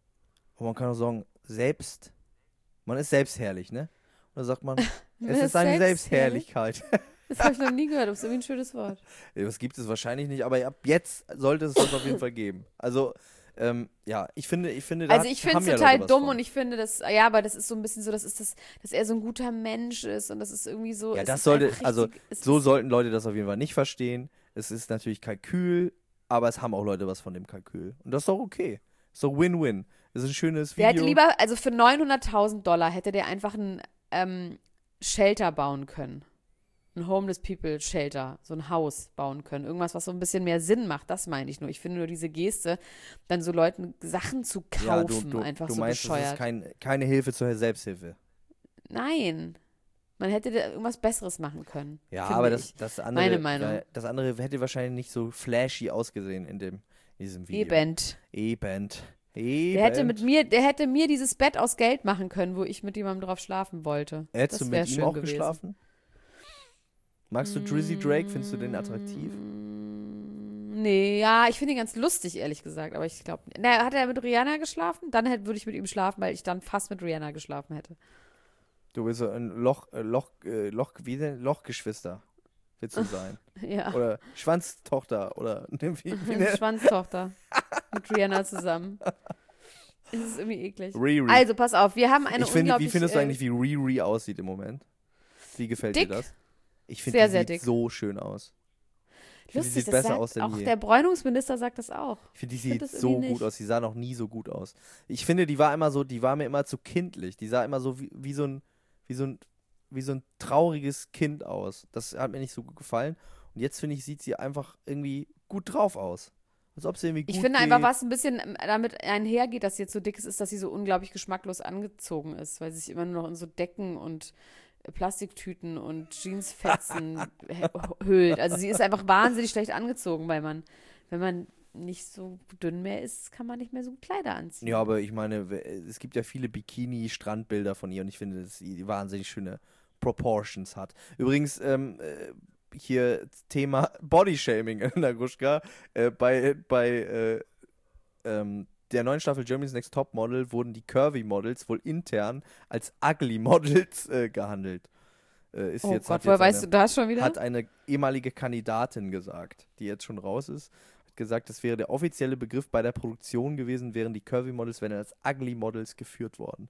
Und man kann auch sagen, selbst. Man ist selbstherrlich, ne? Und dann sagt man, es Man ist ist eine selbstherrlich? Selbstherrlichkeit. Das habe ich noch nie gehört. Das ist irgendwie ein schönes Wort. Das gibt es wahrscheinlich nicht, aber ab jetzt sollte es das auf jeden Fall geben. Also, ähm, ja, ich finde, ich finde, da Also ich finde haben es ja total Leute was dumm von. und ich finde das, ja, aber das ist so ein bisschen so, das ist das, dass er so ein guter Mensch ist und das ist irgendwie so. Ja, es das ist sollte, einfach also richtig- es so ist- sollten Leute das auf jeden Fall nicht verstehen. Es ist natürlich Kalkül, aber es haben auch Leute was von dem Kalkül. Und das ist doch okay. So Win-Win. Das ist ein schönes Der Video. hätte lieber, also für neunhunderttausend Dollar hätte der einfach ein ähm, Shelter bauen können. Ein Homeless People Shelter, so ein Haus bauen können. Irgendwas, was so ein bisschen mehr Sinn macht, das meine ich nur. Ich finde nur diese Geste, dann so Leuten Sachen zu kaufen, ja, du, du, einfach du so meinst, das bescheuert. ist kein, keine Hilfe zur Selbsthilfe. Nein. Man hätte da irgendwas Besseres machen können. Ja, finde aber ich. das, das andere, Meine Meinung. ja, das andere hätte wahrscheinlich nicht so flashy ausgesehen in dem in diesem Video. Eben. Eben. Der hätte mit mir, der hätte mir dieses Bett aus Geld machen können, wo ich mit jemandem drauf schlafen wollte. Hättest das du wär mit ihm schön auch gewesen. geschlafen? Magst du Drizzy Drake? Findest du den attraktiv? Mm, Nee, ja, ich finde ihn ganz lustig, ehrlich gesagt, aber ich glaube, na, hat er mit Rihanna geschlafen? Dann hätte- würde ich mit ihm schlafen, weil ich dann fast mit Rihanna geschlafen hätte. Du bist so ein Loch, äh, Loch, äh, Loch, wie denn? Lochgeschwister. Willst du sein? Ja, Oder Schwanztochter oder wie, wie ne? Schwanztochter mit Rihanna zusammen. Das ist irgendwie eklig. Riri. Also, pass auf, wir haben eine ich finde, wie unglaublich... findest du äh, eigentlich, wie Riri aussieht im Moment? Wie gefällt dick. dir das? Ich finde, Sehr, die sehr sieht dick. so schön aus. Ich finde, die Lustig, sieht das besser sagt aus denn auch je. der Bräunungsminister sagt das auch. Ich finde, die Ich find sieht das so irgendwie gut nicht. aus. Die sah noch nie so gut aus. Ich finde, die war immer so, die war mir immer zu kindlich. Die sah immer so wie, wie so ein, wie so ein, wie so ein trauriges Kind aus. Das hat mir nicht so gut gefallen. Und jetzt finde ich, sieht sie einfach irgendwie gut drauf aus. Als ob sie irgendwie gut Ich finde geht. einfach, was ein bisschen ähm, damit einhergeht, dass sie jetzt so dick ist, ist, dass sie so unglaublich geschmacklos angezogen ist, weil sie sich immer nur noch in so Decken und äh, Plastiktüten und Jeansfetzen hä- hüllt. Also sie ist einfach wahnsinnig schlecht angezogen, weil man, wenn man nicht so dünn mehr ist, kann man nicht mehr so Kleider anziehen. Ja, aber ich meine, we- es gibt ja viele Bikini-Strandbilder von ihr und ich finde, dass sie wahnsinnig schöne Proportions hat. Übrigens, ähm, äh, hier Thema Bodyshaming in der Gruschka. Äh, bei bei äh, ähm, der neuen Staffel Germany's Next Top Model wurden die Curvy Models wohl intern als Ugly Models äh, gehandelt. Äh, ist Oh jetzt, Gott, hat woher jetzt weißt eine, du das schon wieder? Hat eine ehemalige Kandidatin gesagt, die jetzt schon raus ist. Hat gesagt, das wäre der offizielle Begriff bei der Produktion gewesen, wären die Curvy Models, wären als Ugly Models geführt worden.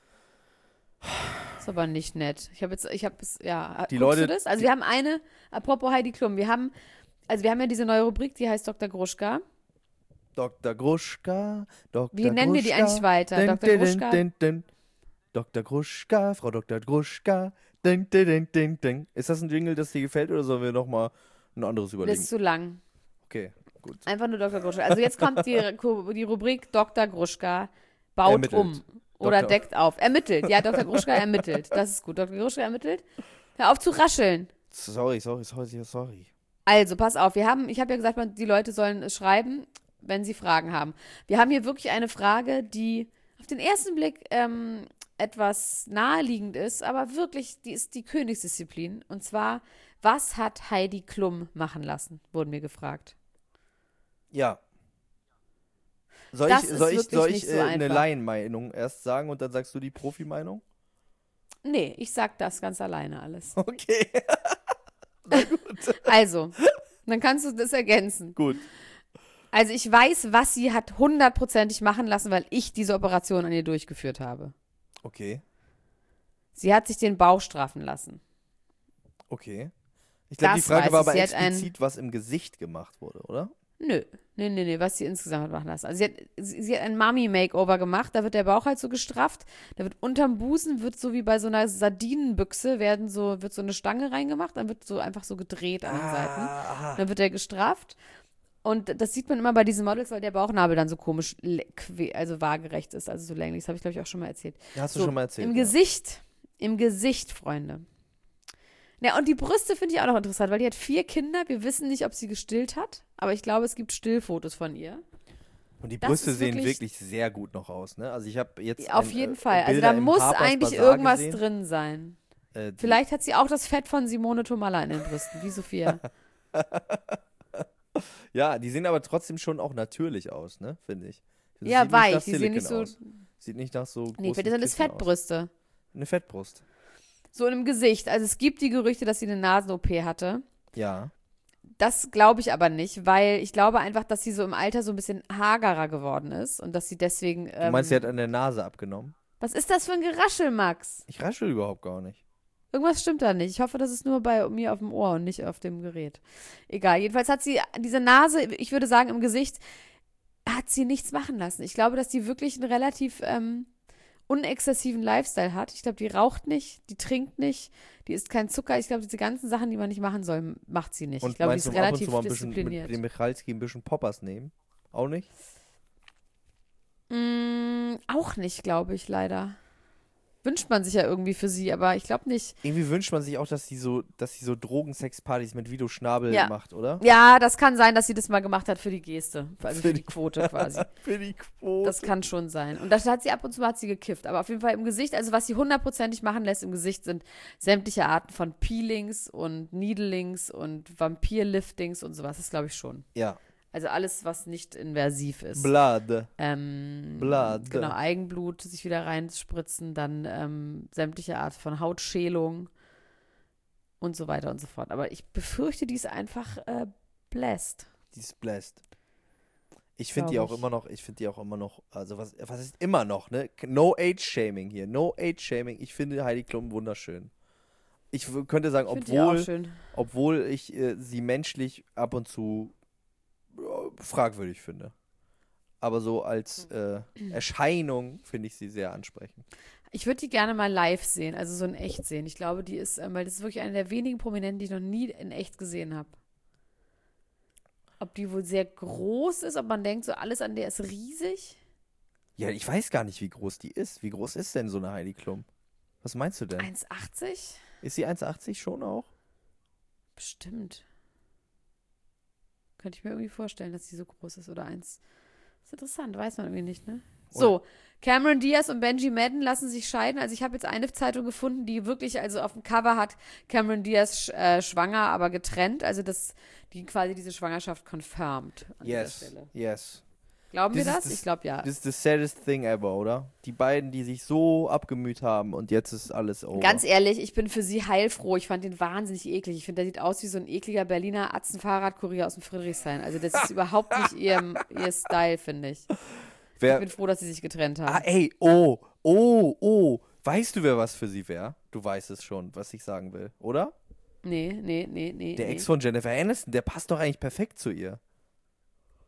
Ist aber nicht nett. Ich habe jetzt, ich habe es, ja, Die guckst Leute- du das? Also die- wir haben eine, apropos Heidi Klum, wir haben, also wir haben ja diese neue Rubrik, die heißt Doktor Gruschka. Doktor Gruschka, Doktor Wie nennen wir die Gruschka, eigentlich weiter? dun, Doktor dun, Gruschka? dun, dun. Doktor Gruschka, Frau Doktor Gruschka. Dun, dun, dun, dun, dun. Ist das ein Jingle, das dir gefällt, oder sollen wir nochmal ein anderes Das überlegen? ist zu lang. Okay, gut. Einfach nur Doktor Gruschka. Also jetzt kommt die, die Rubrik Doktor Gruschka baut Ermittelt. um oder Doktor- deckt auf. Ermittelt. Ja, Doktor Gruschka ermittelt. Das ist gut. Doktor Gruschka ermittelt. Hör auf zu rascheln. Sorry, sorry, sorry, sorry. Also, pass auf. Wir haben, ich habe ja gesagt, man- die Leute sollen es schreiben, wenn sie Fragen haben. Wir haben hier wirklich eine Frage, die auf den ersten Blick ähm, etwas naheliegend ist, aber wirklich, die ist die Königsdisziplin. Und zwar, was hat Heidi Klum machen lassen, wurden wir gefragt. Ja. Soll Das ich, ist soll ich, wirklich soll nicht ich so äh, eine einfach. Laienmeinung erst sagen und dann sagst du die Profimeinung? Nee, ich sag das ganz alleine alles. Okay, Also, dann kannst du das ergänzen. gut. Also, ich weiß, was sie hat hundertprozentig machen lassen, weil ich diese Operation an ihr durchgeführt habe. Okay, Sie hat sich den Bauch straffen lassen. okay. Ich glaube, die Das Frage weiß war ich. aber Sie hat ein- explizit, was im Gesicht gemacht wurde, oder? Nö, nee, nee, nee, was sie insgesamt hat machen lassen. Also sie hat, sie, sie hat ein Mummy-Makeover gemacht, da wird der Bauch halt so gestrafft, da wird unterm Busen, wird so wie bei so einer Sardinenbüchse, werden so, wird so eine Stange reingemacht, dann wird so einfach so gedreht an den Seiten. Ah, Dann wird er gestrafft. Und das sieht man immer bei diesen Models, weil der Bauchnabel dann so komisch, le- que- also waagerecht ist, also so länglich. Das habe ich, glaube ich, auch schon mal erzählt. hast du So, schon mal erzählt. Im ja. Gesicht, im Gesicht, Freunde. Ja, und die Brüste finde ich auch noch interessant, weil die hat vier Kinder. Wir wissen nicht, ob sie gestillt hat, aber ich glaube, es gibt Stillfotos von ihr. Und die das Brüste ist sehen wirklich- wirklich sehr gut noch aus, ne? Also ich habe jetzt Auf ein, jeden äh, Fall. Also Bilder da im muss Harper's eigentlich Bazaar irgendwas gesehen. drin sein. Äh, die- Vielleicht hat sie auch das Fett von Simone Tomalla in den Brüsten, wie Sophia. Ja, die sehen aber trotzdem schon auch natürlich aus, ne? Finde ich. Das Ja, sieht nicht nach weich. Die sehen nicht Silicon so. aus. Sieht nicht nach so Nee, großen das sind das Kissen aus. Fettbrüste. Eine Fettbrust. So in dem Gesicht. Also es gibt die Gerüchte, dass sie eine Nasen-O P hatte. Ja. Das glaube ich aber nicht, weil ich glaube einfach, dass sie so im Alter so ein bisschen hagerer geworden ist und dass sie deswegen. Du Ähm, meinst, sie hat an der Nase abgenommen? was ist das für ein Geraschel, Max? Ich raschel überhaupt gar nicht. Irgendwas stimmt da nicht. Ich hoffe, das ist nur bei mir auf dem Ohr und nicht auf dem Gerät. Egal. Jedenfalls hat sie diese Nase, ich würde sagen, im Gesicht hat sie nichts machen lassen. Ich glaube, dass die wirklich einen relativ ähm, unexzessiven Lifestyle hat. Ich glaube, die raucht nicht, die trinkt nicht, die isst keinen Zucker. Ich glaube, diese ganzen Sachen, die man nicht machen soll, macht sie nicht. Und ich glaube, die meinst ist du ab und relativ zu mal ein bisschen diszipliniert. mit dem Michalski ein bisschen Poppers nehmen? Auch nicht? Mm, auch nicht, glaube ich, leider. Wünscht man sich ja irgendwie für sie, aber ich glaube nicht. Irgendwie wünscht man sich auch, dass sie so, dass sie so Drogensexpartys mit Vido Schnabel Ja. macht, oder? Ja, das kann sein, dass sie das mal gemacht hat für die Geste. Also Für für die die- Quote quasi. Für die Quote. Das kann schon sein. Und da hat sie ab und zu mal hat sie gekifft. Aber auf jeden Fall im Gesicht, also was sie hundertprozentig machen lässt im Gesicht, sind sämtliche Arten von Peelings und Needlings und Vampirliftings und sowas. Das glaube ich schon. Ja. Also alles, was nicht invasiv ist. Blood. Ähm, Blood. Genau, Eigenblut sich wieder reinspritzen, dann ähm, sämtliche Art von Hautschälung und so weiter und so fort. Aber ich befürchte, die ist einfach äh, blessed. Die ist blessed. Ich finde die Glaub auch ich. immer noch, ich finde die auch immer noch, also was, was ist immer noch, ne? No Age-Shaming hier, no Age-Shaming. Ich finde Heidi Klum wunderschön. Ich w- könnte sagen, Ich finde die auch obwohl, schön. obwohl ich äh, sie menschlich ab und zu äh, fragwürdig finde. Aber so als äh, Erscheinung finde ich sie sehr ansprechend. Ich würde die gerne mal live sehen, also so in echt sehen. Ich glaube, die ist, ähm, weil das ist wirklich eine der wenigen Prominenten, die ich noch nie in echt gesehen habe. Ob die wohl sehr groß ist, ob man denkt, so alles an der ist riesig. Ja, ich weiß gar nicht, wie groß die ist. Wie groß ist denn so eine Heidi Klum? Was meinst du denn? eins achtzig? Ist sie eins achtzig schon auch? Bestimmt. Könnte ich mir irgendwie vorstellen, dass sie so groß ist oder eins. Das ist interessant, weiß man irgendwie nicht, ne? So, Cameron Diaz und Benji Madden lassen sich scheiden. Also ich habe jetzt eine Zeitung gefunden, die wirklich, also auf dem Cover hat Cameron Diaz sch äh, schwanger, aber getrennt. Also das, die quasi diese Schwangerschaft confirmed an Yes, dieser Stelle. yes. Glauben wir Das ist das? das- Ich glaube ja. Das ist the saddest thing ever, oder? Die beiden, die sich so abgemüht haben und jetzt ist alles over. Ganz ehrlich, ich bin für sie heilfroh. Ich fand den wahnsinnig eklig. Ich finde, der sieht aus wie so ein ekliger Berliner Atzenfahrradkurier aus dem Friedrichshain. Also das ist überhaupt nicht ihr, ihr Style, finde ich. Ich Wer, bin froh, dass sie sich getrennt haben. ah, ey, oh, oh, oh. Weißt du, wer was für sie wäre? Du weißt es schon, was ich sagen will, oder? Nee, nee, nee, nee. Der nee. Ex von Jennifer Aniston, der passt doch eigentlich perfekt zu ihr.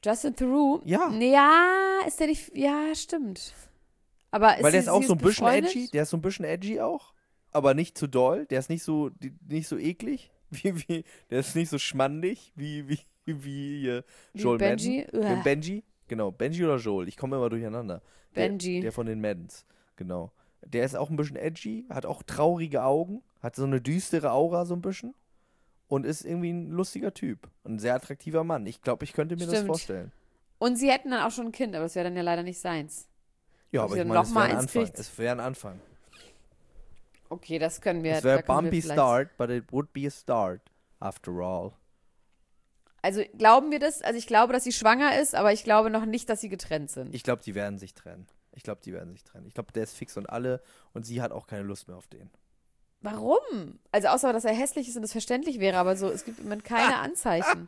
Justin Theroux? Ja. Nee, ja, ist der nicht. Ja, stimmt. Aber ist Weil der sie, ist auch sie so ein bisschen befreundet? edgy. Der ist so ein bisschen edgy auch. Aber nicht zu doll. Der ist nicht so, die- nicht so eklig. Wie, wie, der ist nicht so schmandig wie, wie, wie hier Wie Joel Benji? Madden. Uah. Benji? Genau, Benji oder Joel. Ich komme immer durcheinander. Der, Benji. Der von den Maddens. Genau. Der ist auch ein bisschen edgy, hat auch traurige Augen, hat so eine düstere Aura so ein bisschen. Und ist irgendwie ein lustiger Typ. Ein sehr attraktiver Mann. Ich glaube, ich könnte mir das Stimmt. vorstellen. Und sie hätten dann auch schon ein Kind, aber das wäre dann ja leider nicht seins. Ja, Ob aber sie ich dann meine, noch es mal wäre ein eins Anfang. kriegt. Es wäre ein Anfang. Okay, das können wir. Es wäre da können wir bumpy vielleicht- start, but it would be a start, after all. Also glauben wir das? Also ich glaube, dass sie schwanger ist, aber ich glaube noch nicht, dass sie getrennt sind. Ich glaube, die werden sich trennen. Ich glaube, die werden sich trennen. Ich glaube, der ist fix und alle und sie hat auch keine Lust mehr auf den. Warum? Also außer, dass er hässlich ist und es verständlich wäre, aber so, es gibt im Moment keine Anzeichen.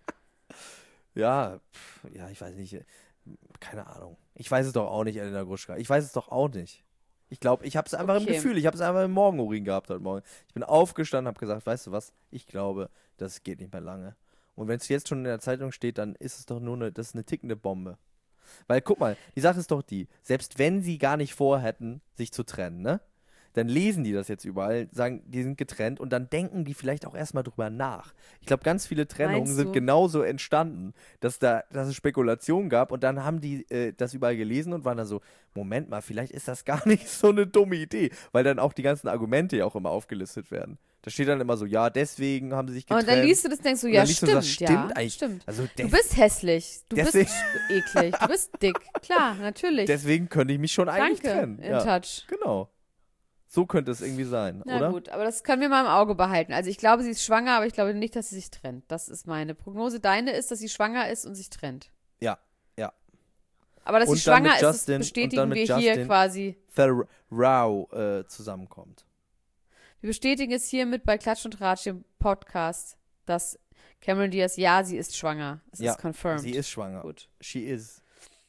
Ja, pff, ja, ich weiß nicht. äh, Keine Ahnung. Ich weiß es doch auch nicht, Elena Gruschka. Ich weiß es doch auch nicht. Ich glaube, ich habe es einfach im Okay. Gefühl. Ich habe es einfach im Morgenurin gehabt heute Morgen. Ich bin aufgestanden, habe gesagt, weißt du was? Ich glaube, das geht nicht mehr lange. Und wenn es jetzt schon in der Zeitung steht, dann ist es doch nur eine, das ist eine tickende Bombe. Weil, guck mal, die Sache ist doch die, selbst wenn sie gar nicht vorhätten, sich zu trennen, ne? Dann lesen die das jetzt überall, sagen, die sind getrennt und dann denken die vielleicht auch erstmal drüber nach. Ich glaube, ganz viele Trennungen Meinst sind du? genauso entstanden, dass da dass es Spekulationen gab und dann haben die äh, das überall gelesen und waren dann so, Moment mal, vielleicht ist das gar nicht so eine dumme Idee, weil dann auch die ganzen Argumente ja auch immer aufgelistet werden. Da steht dann immer so, ja, deswegen haben sie sich getrennt. Und dann liest du das und denkst du, Und ja, dann liest du, stimmt, das stimmt ja, eigentlich. stimmt. Also Du des- bist hässlich, du Deswegen- bist eklig, du bist dick. Klar, natürlich. deswegen könnte ich mich schon eigentlich Danke, trennen. in Ja, touch. genau. So könnte es irgendwie sein, Na oder? gut, aber das können wir mal im Auge behalten. Also ich glaube, sie ist schwanger, aber ich glaube nicht, dass sie sich trennt. Das ist meine Prognose. Deine ist, dass sie schwanger ist und sich trennt. Ja, ja. Aber dass Und sie dann schwanger mit ist, das Justin- und bestätigen dann mit wir hier Justin. quasi. Theroux äh, zusammenkommt. Wir bestätigen es hiermit bei Klatsch und Tratsch im Podcast, dass Cameron Diaz, ja, sie ist schwanger. Es Ja, ist confirmed. Sie ist schwanger. Gut. She is.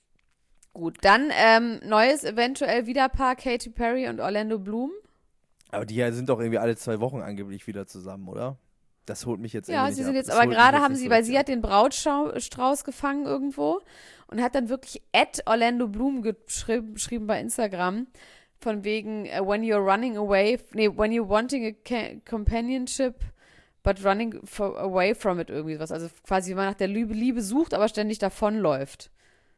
Gut, dann ähm, neues eventuell Wiederpaar Katy Perry und Orlando Bloom. Aber die sind doch irgendwie alle zwei Wochen angeblich wieder zusammen, oder? Das holt mich jetzt Ja, irgendwie sie nicht sind ab. jetzt, Das aber holt mich gerade jetzt haben nicht sie, so weil richtig sie ab. hat den Brautstrauß gefangen irgendwo und hat dann wirklich at Orlando Bloom geschrieben, geschrieben bei Instagram, von wegen, uh, when you're running away, nee, when you're wanting a ca- companionship, but running for, away from it, irgendwie was. Also quasi, wenn man nach der Liebe, Liebe sucht, aber ständig davonläuft.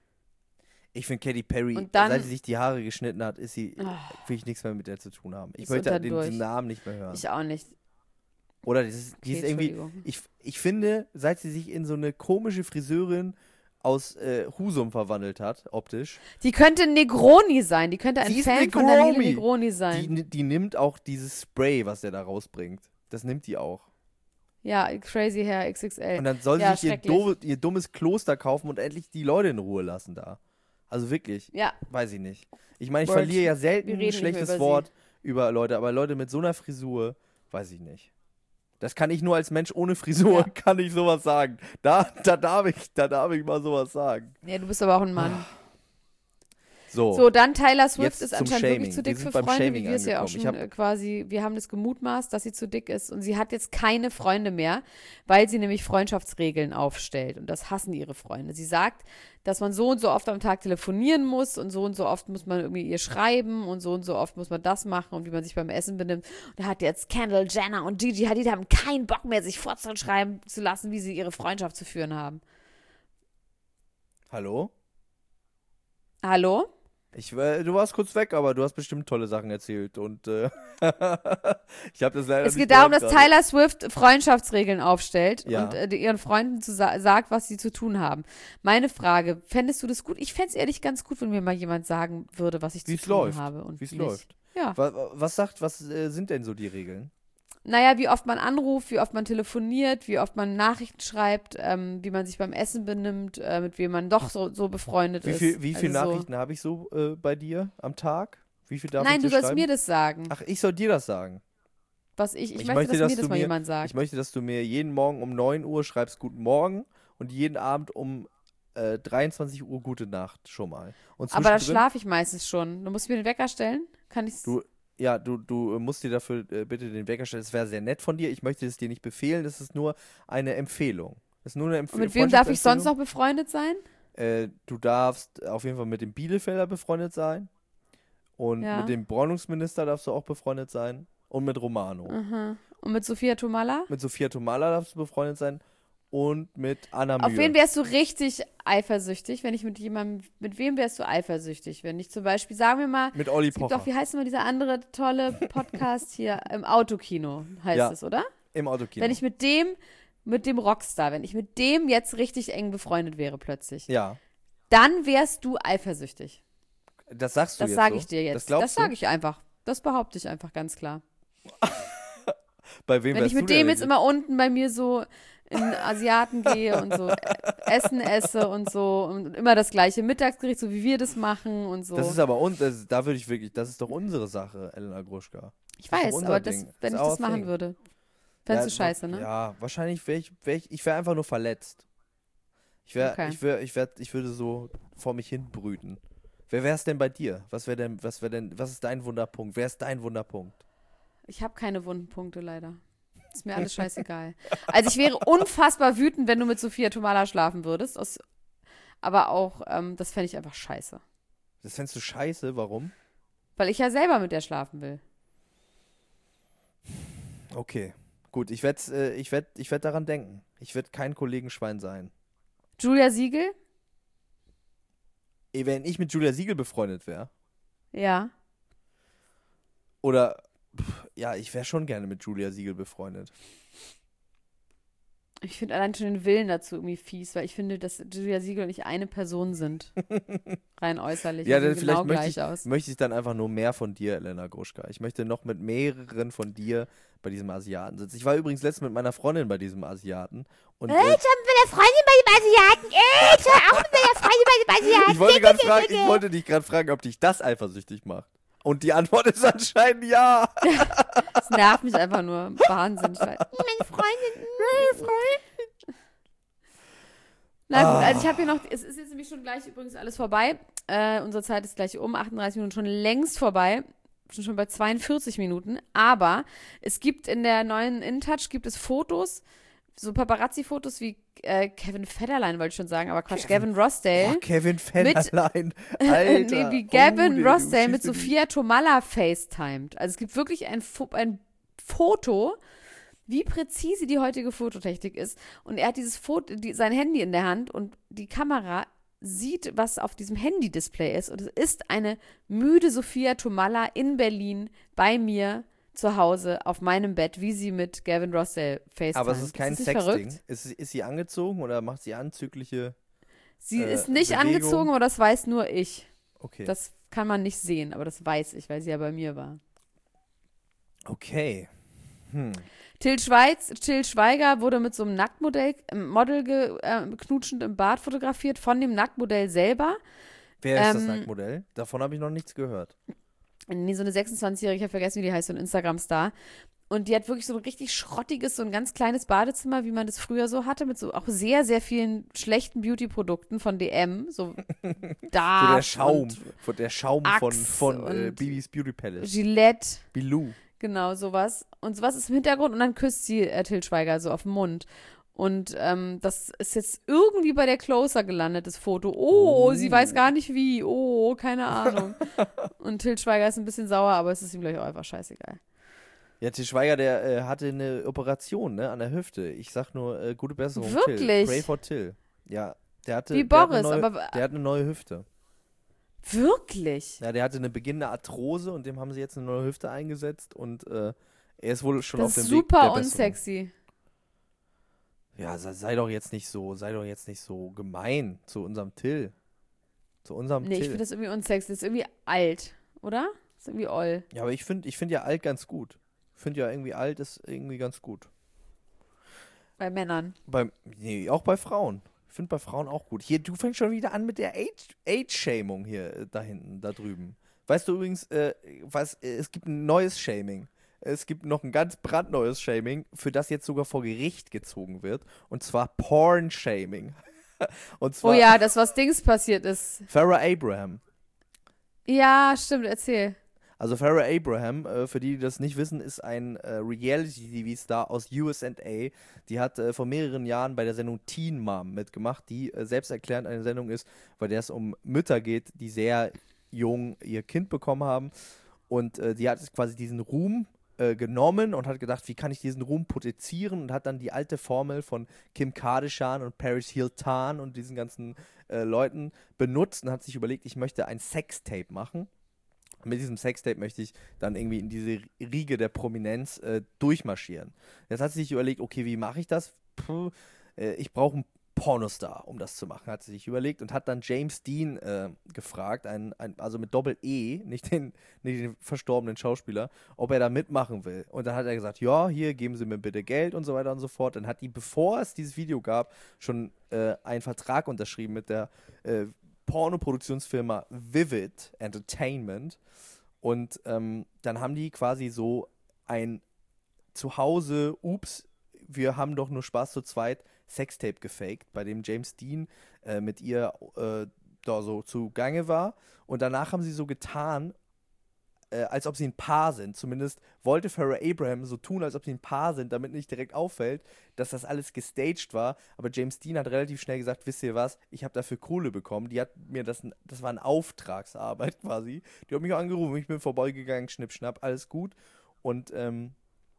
Ich finde Katy Perry, Und dann- seit sie sich die Haare geschnitten hat, ist sie, Oh. will ich nichts mehr mit der zu tun haben. Ich Ist möchte unter den, durch. den Namen nicht mehr hören. Ich auch nicht. Oder das ist, die Okay, ist irgendwie, Entschuldigung. ich, ich finde, seit sie sich in so eine komische Friseurin aus äh, Husum verwandelt hat, optisch, Die könnte Negroni sein. Die könnte ein Sie ist Fan von Daniele Negromi. Negroni sein. die, die nimmt auch dieses Spray, was der da rausbringt. Das nimmt die auch. Ja, Crazy Hair X X L. Und dann soll sie Ja, sich ihr, schrecklich. doof, ihr dummes Kloster kaufen und endlich die Leute in Ruhe lassen da. Also wirklich, Ja, weiß ich nicht. Ich meine, ich Word. verliere ja Wir selten reden ein nicht mehr schlechtes über sie. Wort über Leute, aber Leute mit so einer Frisur, weiß ich nicht. Das kann ich nur als Mensch ohne Frisur, Ja. kann ich sowas sagen. Da, da, darf ich, da darf ich mal sowas sagen. ja, du bist aber auch ein Mann. So, So, dann Taylor Swift Jetzt ist zum anscheinend Shaming. wirklich zu Wir dick sind für beim Freunde, Shaming wie wir es ja auch angekommen. schon Ich hab- äh, quasi, wir haben das gemutmaßt, dass sie zu dick ist und sie hat jetzt keine Freunde mehr, weil sie nämlich Freundschaftsregeln aufstellt und das hassen ihre Freunde. Sie sagt, dass man so und so oft am Tag telefonieren muss und so und so oft muss man irgendwie ihr schreiben und so und so oft muss man das machen und wie man sich beim Essen benimmt. Und da hat jetzt Kendall Jenner und Gigi Hadid haben keinen Bock mehr, sich vorzuschreiben zu lassen, wie sie ihre Freundschaft zu führen haben. hallo? Hallo? Ich, äh, du warst kurz weg, aber du hast bestimmt tolle Sachen erzählt und äh, ich habe das leider Es nicht geht darum, dass gehört gerade. Taylor Swift Freundschaftsregeln aufstellt Ja. und äh, ihren Freunden zu sa sagt, was sie zu tun haben. Meine Frage, fändest du das gut? Ich fände es ehrlich ganz gut, wenn mir mal jemand sagen würde, was ich Wie's zu tun läuft. habe. und Wie's nicht. läuft. Ja. Wa- Was sagt, was äh, sind denn so die Regeln? Naja, wie oft man anruft, wie oft man telefoniert, wie oft man Nachrichten schreibt, ähm, wie man sich beim Essen benimmt, äh, mit wem man doch so, so befreundet Wie ist. viel, wie viele Also so- Nachrichten habe ich so äh, bei dir am Tag? Wie viel darf Nein, ich du dir sollst schreiben? mir das sagen. Ach, ich soll dir das sagen. Was ich, ich, ich möchte, möchte, dass, dass mir das du mal mir- jemand sagt. Ich möchte, dass du mir jeden Morgen um neun Uhr schreibst Guten Morgen und jeden Abend um äh, dreiundzwanzig Uhr Gute Nacht schon mal. Und Aber da zwischendrin- schlafe ich meistens schon. Du musst mir den Wecker stellen? Kann ich Du, ja, du, du musst dir dafür äh, bitte den Wecker stellen. Das wäre sehr nett von dir. Ich möchte es dir nicht befehlen, das ist nur eine Empfehlung. Ist nur eine Empf- Und mit wem darf ich sonst Freundschaftsempfehlung. noch befreundet sein? Äh, du darfst auf jeden Fall mit dem Bielefelder befreundet sein. Und Ja. mit dem Bräunungsminister darfst du auch befreundet sein. Und mit Romano. Aha. Und mit Sophia Tomalla? Mit Sophia Tomalla darfst du befreundet sein. Und mit Anna Mühe. Auf wen wärst du richtig eifersüchtig, wenn ich mit jemandem, mit wem wärst du eifersüchtig? Wenn ich zum Beispiel, sagen wir mal, mit Olli es gibt Pocher. doch, wie heißt immer dieser andere tolle Podcast hier, im Autokino heißt Ja. es, oder? Im Autokino. Wenn ich mit dem, mit dem Rockstar, wenn ich mit dem jetzt richtig eng befreundet wäre plötzlich, ja, dann wärst du eifersüchtig. das sagst du Das jetzt sage so? ich dir jetzt. Das glaubst Das du? sage ich einfach. Das behaupte ich einfach ganz klar. Bei wem Wenn ich wärst mit du denn dem jetzt eigentlich? immer unten bei mir so in Asiaten gehe und so äh, Essen esse und so und immer das gleiche Mittagsgericht, so wie wir das machen und so. Das ist aber uns, das, da würde ich wirklich, das ist doch unsere Sache, Elena Gruschka. ich das ist weiß, doch unser aber das, Ding. wenn Ist ich our das machen thing. würde, fändest du Ja, scheiße, ne? Ja, wahrscheinlich wäre ich, wär ich, ich wäre einfach nur verletzt. Ich wäre, Okay. ich wäre, ich wäre, ich würde so vor mich hin brüten. Wer wäre es denn bei dir? Was wäre denn, was wäre denn, was ist dein Wunderpunkt? Wer ist dein Wunderpunkt? Ich habe keine wunden Punkte leider. Ist mir alles scheißegal. Also ich wäre unfassbar wütend, wenn du mit Sophia Tomalla schlafen würdest. Aus, aber auch, ähm, das fände ich einfach scheiße. Das fändest du scheiße, warum? Weil ich ja selber mit der schlafen will. Okay, gut, ich werde, äh, ich werde, ich werde daran denken. Ich werde kein Kollegenschwein sein. Julia Siegel? Eh, Wenn ich mit Julia Siegel befreundet wäre, Ja. oder, pff, ja, ich wäre schon gerne mit Julia Siegel befreundet. Ich finde allein schon den Willen dazu irgendwie fies, weil ich finde, dass Julia Siegel und ich eine Person sind. Rein äußerlich. Ja, Wir dann sehen vielleicht genau möchte gleich ich, aus. möchte ich dann einfach nur mehr von dir, Elena Gruschka. Ich möchte noch mit mehreren von dir bei diesem Asiaten sitzen. Ich war übrigens letztens mit meiner Freundin bei diesem Asiaten. Und, äh, Ich hab mit der Freundin bei dem Asiaten. Ich war auch mit der Freundin bei dem Asiaten. ich, wollte grad fragen, ich wollte dich gerade fragen, ob dich das eifersüchtig macht. Und die Antwort ist anscheinend ja. Das nervt mich einfach nur. Wahnsinn. Ich weiß. Meine Freundin. Meine Freundin. Na gut, Ah. also ich habe hier noch, es ist jetzt nämlich schon gleich übrigens alles vorbei. Äh, unsere Zeit ist gleich um, achtunddreißig Minuten schon längst vorbei. Schon schon bei zweiundvierzig Minuten. Aber es gibt in der neuen InTouch gibt es Fotos, so Paparazzi-Fotos wie äh, Kevin Federline, wollte ich schon sagen, aber Quatsch, Kevin- Gavin Rossdale. Oh, Kevin Federlein. Alter. nee, wie Gavin Oh, du Rossdale mit schießt mir die- Sophia Tomalla FaceTimed. Also es gibt wirklich ein, Fo ein Foto, wie präzise die heutige Fototechnik ist. Und er hat dieses Foto, die, sein Handy in der Hand und die Kamera sieht, was auf diesem Handy-Display ist. Und es ist eine müde Sophia Tomalla in Berlin bei mir zu Hause auf meinem Bett, wie sie mit Gavin Rossdale FaceTimed. Aber es ist kein nicht Sexding. verrückt? Ist, ist sie angezogen oder macht sie anzügliche. Sie äh, ist nicht Bewegung? angezogen, aber das weiß nur ich. Okay. Das kann man nicht sehen, aber das weiß ich, weil sie ja bei mir war. okay. Hm. Till, Schweiz, Till Schweiger wurde mit so einem Nacktmodell, äh, Model ge, äh, knutschend im Bad fotografiert von dem Nacktmodell selber. Wer ist das Ähm, Nacktmodell? Davon habe ich noch nichts gehört. Nee, so eine sechsundzwanzigjährige, ich habe vergessen, wie die heißt, so ein Instagram-Star. Und die hat wirklich so ein richtig schrottiges, so ein ganz kleines Badezimmer, wie man das früher so hatte, mit so auch sehr, sehr vielen schlechten Beauty-Produkten von D M. So da. So der Schaum. Von der Schaum von, Axe von äh, und Bibis Beauty Palace. Gillette. Bilou. Genau, sowas. Und sowas ist im Hintergrund und dann küsst sie äh, Till Schweiger so auf den Mund. Und ähm, das ist jetzt irgendwie bei der Closer gelandet, das Foto. Oh, Oh. sie weiß gar nicht wie. Oh, keine Ahnung. Und Till Schweiger ist ein bisschen sauer, aber es ist ihm gleich auch einfach scheißegal. Ja, Til Schweiger, der äh, hatte eine Operation, ne, an der Hüfte. Ich sag nur, äh, gute Besserung, Wirklich? Till. Pray for Till. Ja, der hatte, Wie der hat Boris, eine neue, aber- der hat eine neue Hüfte. Wirklich? Ja, der hatte eine beginnende Arthrose und dem haben sie jetzt eine neue Hüfte eingesetzt und äh, er ist wohl schon Das auf dem ist Weg super der Besserung. unsexy. Ja, sei, sei doch jetzt nicht so, sei doch jetzt nicht so gemein zu unserem Till. Zu unserem Nee, ich Till. finde das irgendwie unsexy. Das ist irgendwie alt, oder? Das ist irgendwie oll. Ja, aber ich finde ich find ja alt ganz gut. Ich finde ja irgendwie alt ist irgendwie ganz gut. Bei Männern. Beim, nee, auch bei Frauen. Ich finde bei Frauen auch gut. Hier, du fängst schon wieder an mit der Age- Age-Shaming hier äh, da hinten, da drüben. Weißt du übrigens, äh, was, äh, es gibt ein neues Shaming. Es gibt noch ein ganz brandneues Shaming, für das jetzt sogar vor Gericht gezogen wird. Und zwar Porn-Shaming. Und zwar Oh ja, das, was Dings passiert ist. Farrah Abraham. Ja, stimmt, erzähl. Also Farrah Abraham, äh, für die, die das nicht wissen, ist ein äh, Reality-T V-Star aus U S A. Die hat äh, vor mehreren Jahren bei der Sendung Teen Mom mitgemacht, die äh, selbsterklärend eine Sendung ist, bei der es um Mütter geht, die sehr jung ihr Kind bekommen haben. Und äh, die hat quasi diesen Ruhm äh, genommen und hat gedacht, wie kann ich diesen Ruhm potenzieren, und hat dann die alte Formel von Kim Kardashian und Paris Hilton und diesen ganzen äh, Leuten benutzt und hat sich überlegt, ich möchte ein Sextape machen. Und mit diesem Sextape möchte ich dann irgendwie in diese Riege der Prominenz äh, durchmarschieren. Jetzt hat sie sich überlegt, okay, wie mache ich das? Puh, äh, ich brauche einen Pornostar, um das zu machen, hat sie sich überlegt und hat dann James Dean äh, gefragt, ein, ein, also mit Doppel-E, nicht den, nicht den verstorbenen Schauspieler, ob er da mitmachen will. Und dann hat er gesagt, ja, hier, geben Sie mir bitte Geld und so weiter und so fort. Dann hat die, bevor es dieses Video gab, schon äh, einen Vertrag unterschrieben mit der äh, Pornoproduktionsfirma Vivid Entertainment. Und ähm, dann haben die quasi so ein Zuhause, ups, wir haben doch nur Spaß zu zweit, Sextape gefaked, bei dem James Dean äh, mit ihr äh, da so zugange war. Und danach haben sie so getan, äh, als ob sie ein Paar sind. Zumindest wollte Farrah Abraham so tun, als ob sie ein Paar sind, damit nicht direkt auffällt, dass das alles gestaged war. Aber James Dean hat relativ schnell gesagt, wisst ihr was, ich habe dafür Kohle bekommen. Die hat mir das, das war eine Auftragsarbeit quasi. Die hat mich auch angerufen, ich bin vorbeigegangen, schnipp, schnapp, alles gut. Und ähm,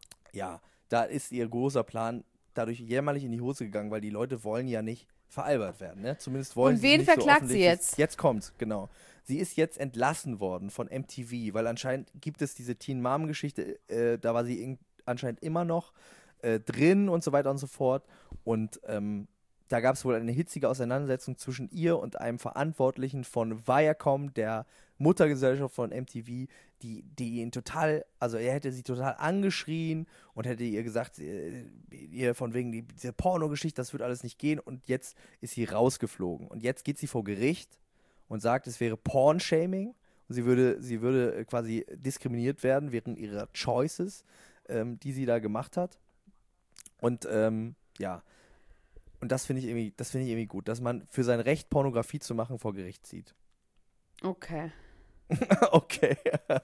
ja, da ist ihr großer Plan dadurch jämmerlich in die Hose gegangen, weil die Leute wollen ja nicht veralbert werden, ne? Zumindest wollen Und sie wen nicht so verklagt sie offensichtlich- jetzt? Jetzt kommt's, genau. Sie ist jetzt entlassen worden von M T V, weil anscheinend gibt es diese Teen Mom-Geschichte, äh, da war sie in, anscheinend immer noch äh, drin und so weiter und so fort. Und ähm, da gab es wohl eine hitzige Auseinandersetzung zwischen ihr und einem Verantwortlichen von Viacom, der Muttergesellschaft von M T V, die, die ihn total, also er hätte sie total angeschrien und hätte ihr gesagt, äh, ihr von wegen die, diese Pornogeschichte, das wird alles nicht gehen, und jetzt ist sie rausgeflogen. Und jetzt geht sie vor Gericht und sagt, es wäre Pornshaming und sie würde, sie würde quasi diskriminiert werden während ihrer Choices, ähm, die sie da gemacht hat. Und ähm, ja, und das finde ich irgendwie, das finde ich irgendwie gut, dass man für sein Recht, Pornografie zu machen, vor Gericht zieht. Okay. Okay.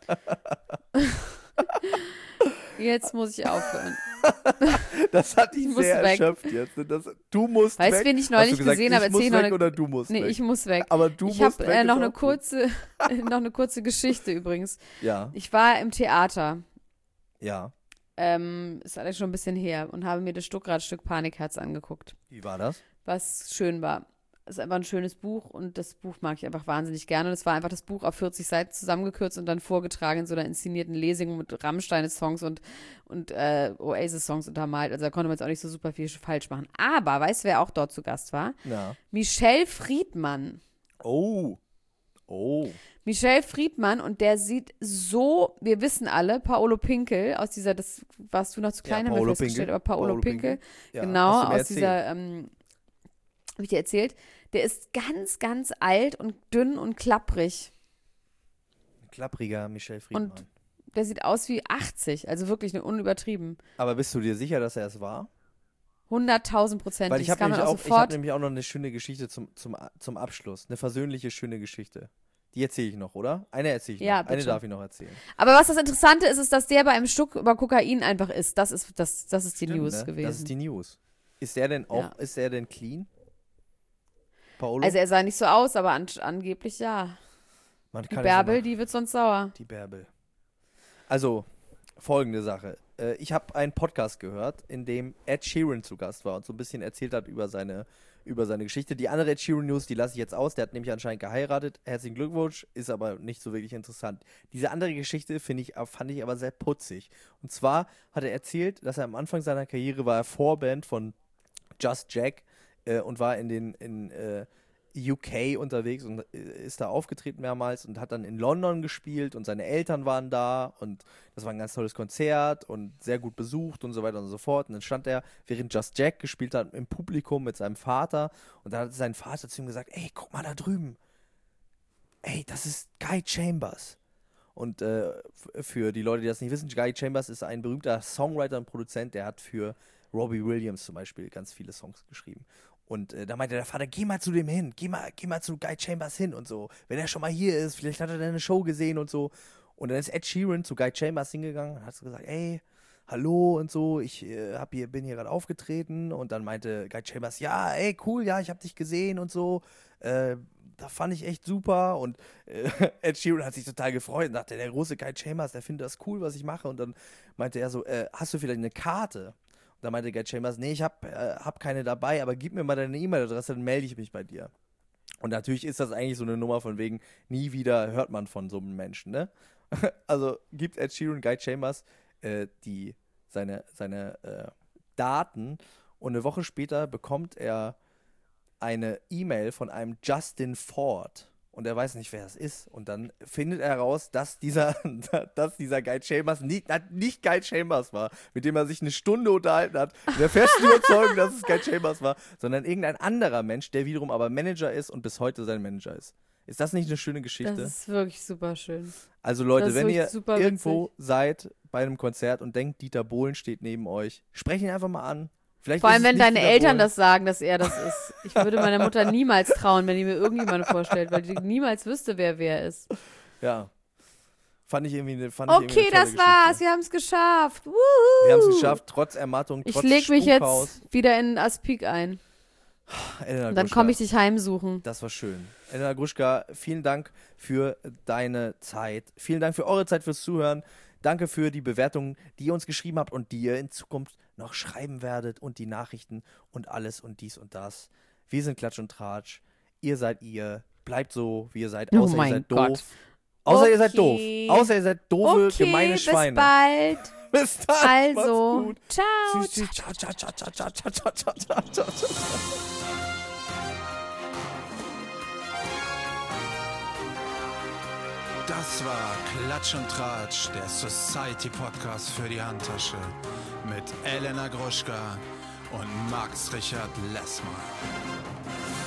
Jetzt muss ich aufhören. Das hat dich Ich muss sehr weg. erschöpft jetzt. Das, du musst Weißt weg. du, wen ich Hast neulich du gesagt, gesehen habe? ich muss Erzähl ich noch weg eine- oder du musst Nee, weg. ich muss weg. Aber du Ich musst habe weg. äh, noch, ist eine auch gut. kurze, noch eine kurze Geschichte übrigens. Ja, Ich war im Theater, ja. ähm, ist alles schon ein bisschen her, und habe mir das Stuckrad-Stück Panikherz angeguckt, Wie war das? was schön war. Es ist einfach ein schönes Buch, und das Buch mag ich einfach wahnsinnig gerne. Und es war einfach das Buch auf vierzig Seiten zusammengekürzt und dann vorgetragen in so einer inszenierten Lesung mit Rammstein-Songs und, und äh, Oasis-Songs untermalt. Also da konnte man jetzt auch nicht so super viel falsch machen. Aber, weißt du, wer auch dort zu Gast war? Ja. Michel Friedmann. Oh. Oh. Michel Friedmann, und der sieht so, wir wissen alle, Paolo Pinkel, aus dieser, das warst du noch zu klein, Ja, haben wir Paolo festgestellt, Pinkel. aber Paolo, Paolo Pinkel, Pinkel. Ja, genau, hast du mir aus erzählt. dieser, ähm, habe ich dir erzählt, der ist ganz, ganz alt und dünn und klapprig. Klappriger Michel Friedmann. Und der sieht aus wie achtzig, also wirklich eine unübertrieben. Aber bist du dir sicher, dass er es war? hunderttausend Prozent. Weil ich Das habe kann man nämlich, auch auch, ich hab sofort. nämlich auch noch eine schöne Geschichte zum, zum, zum Abschluss. Eine versöhnliche, schöne Geschichte. Die erzähle ich noch, oder? Eine erzähle ich Ja, noch. Eine bitte. darf ich noch erzählen. Aber was das Interessante ist, ist, dass der bei einem Stück über Kokain einfach ist. Das ist, das, das ist die Stimmt, News ne? gewesen. Das ist die News. Ist er denn auch, Ja. ist er denn clean? Paolo? Also er sah nicht so aus, aber an, angeblich ja. Man Die kann es Bärbel, immer- die wird sonst sauer. Die Bärbel. Also, folgende Sache. Äh, ich habe einen Podcast gehört, in dem Ed Sheeran zu Gast war und so ein bisschen erzählt hat über seine, über seine Geschichte. Die andere Ed Sheeran News, die lasse ich jetzt aus. Der hat nämlich anscheinend geheiratet. Herzlichen Glückwunsch, ist aber nicht so wirklich interessant. Diese andere Geschichte finde ich, fand ich aber sehr putzig. Und zwar hat er erzählt, dass er am Anfang seiner Karriere war er Vorband von Just Jack äh, und war in den in äh, U K unterwegs und äh, ist da aufgetreten mehrmals und hat dann in London gespielt und seine Eltern waren da und das war ein ganz tolles Konzert und sehr gut besucht und so weiter und so fort. Und dann stand er, während Just Jack gespielt hat, im Publikum mit seinem Vater und dann hat sein Vater zu ihm gesagt, ey, guck mal da drüben. Ey, das ist Guy Chambers. Und äh, f- für die Leute, die das nicht wissen, Guy Chambers ist ein berühmter Songwriter und Produzent, der hat für Robbie Williams zum Beispiel ganz viele Songs geschrieben. Und äh, da meinte der Vater, geh mal zu dem hin, geh mal, geh mal zu Guy Chambers hin und so. Wenn er schon mal hier ist, vielleicht hat er deine Show gesehen und so. Und dann ist Ed Sheeran zu Guy Chambers hingegangen und hat so gesagt, ey, hallo und so, ich äh, hab hier, bin hier gerade aufgetreten. Und dann meinte Guy Chambers, ja, ey, cool, ja, ich hab dich gesehen und so. Äh, da fand ich echt super. Und äh, Ed Sheeran hat sich total gefreut und dachte, der große Guy Chambers, der findet das cool, was ich mache. Und dann meinte er so, äh, hast du vielleicht eine Karte? Und dann meinte Guy Chambers, nee, ich hab, äh, hab keine dabei, aber gib mir mal deine E-Mail-Adresse, dann melde ich mich bei dir. Und natürlich ist das eigentlich so eine Nummer von wegen, nie wieder hört man von so einem Menschen, ne? Also gibt Ed Sheeran Guy Chambers äh, die, seine, seine äh, Daten und eine Woche später bekommt er eine E-Mail von einem Justin Ford und er weiß nicht, wer das ist. Und dann findet er heraus, dass dieser, dass dieser Guy Chambers nicht, nicht Guy Chambers war, mit dem er sich eine Stunde unterhalten hat, der festen Überzeugung, dass es Guy Chambers war, sondern irgendein anderer Mensch, der wiederum aber Manager ist und bis heute sein Manager ist. Ist das nicht eine schöne Geschichte? Das ist wirklich super schön. Also Leute, wenn ihr super irgendwo witzig. seid bei einem Konzert und denkt, Dieter Bohlen steht neben euch, sprecht ihn einfach mal an. Vielleicht Vor ist allem, es wenn nicht deine Dieter Eltern Bohlen. das sagen, dass er das ist. Ich würde meiner Mutter niemals trauen, wenn die mir irgendjemanden vorstellt, weil die niemals wüsste, wer wer ist. Ja. Fand ich irgendwie eine fand ich irgendwie Okay, eine tolle das war's. Geschichte. Wir haben es geschafft. Wuhu. Wir haben es geschafft, trotz Ermattung, Ich trotz leg mich Spukhaus. jetzt wieder in Aspik ein. Elena Und dann Gruschka, komme ich dich heimsuchen. Das war schön. Elena Gruschka, vielen Dank für deine Zeit. Vielen Dank für eure Zeit fürs Zuhören. Danke für die Bewertungen, die ihr uns geschrieben habt und die ihr in Zukunft noch schreiben werdet und die Nachrichten und alles und dies und das. Wir sind Klatsch und Tratsch. Ihr seid ihr. Bleibt so, wie ihr seid. Oh Außer ihr mein seid Gott. doof. Außer ihr seid doof. Okay. Außer ihr seid doofe, Okay, gemeine bis Schweine. bald. Bis dann. Also, Macht's gut. ciao. Tschüss, tschüss. Ciao, ciao, ciao, ciao, ciao, ciao, ciao, ciao, ciao, ciao, ciao. Das war Klatsch und Tratsch, der Society-Podcast für die Handtasche mit Elena Gruschka und Max Richard Lessmann.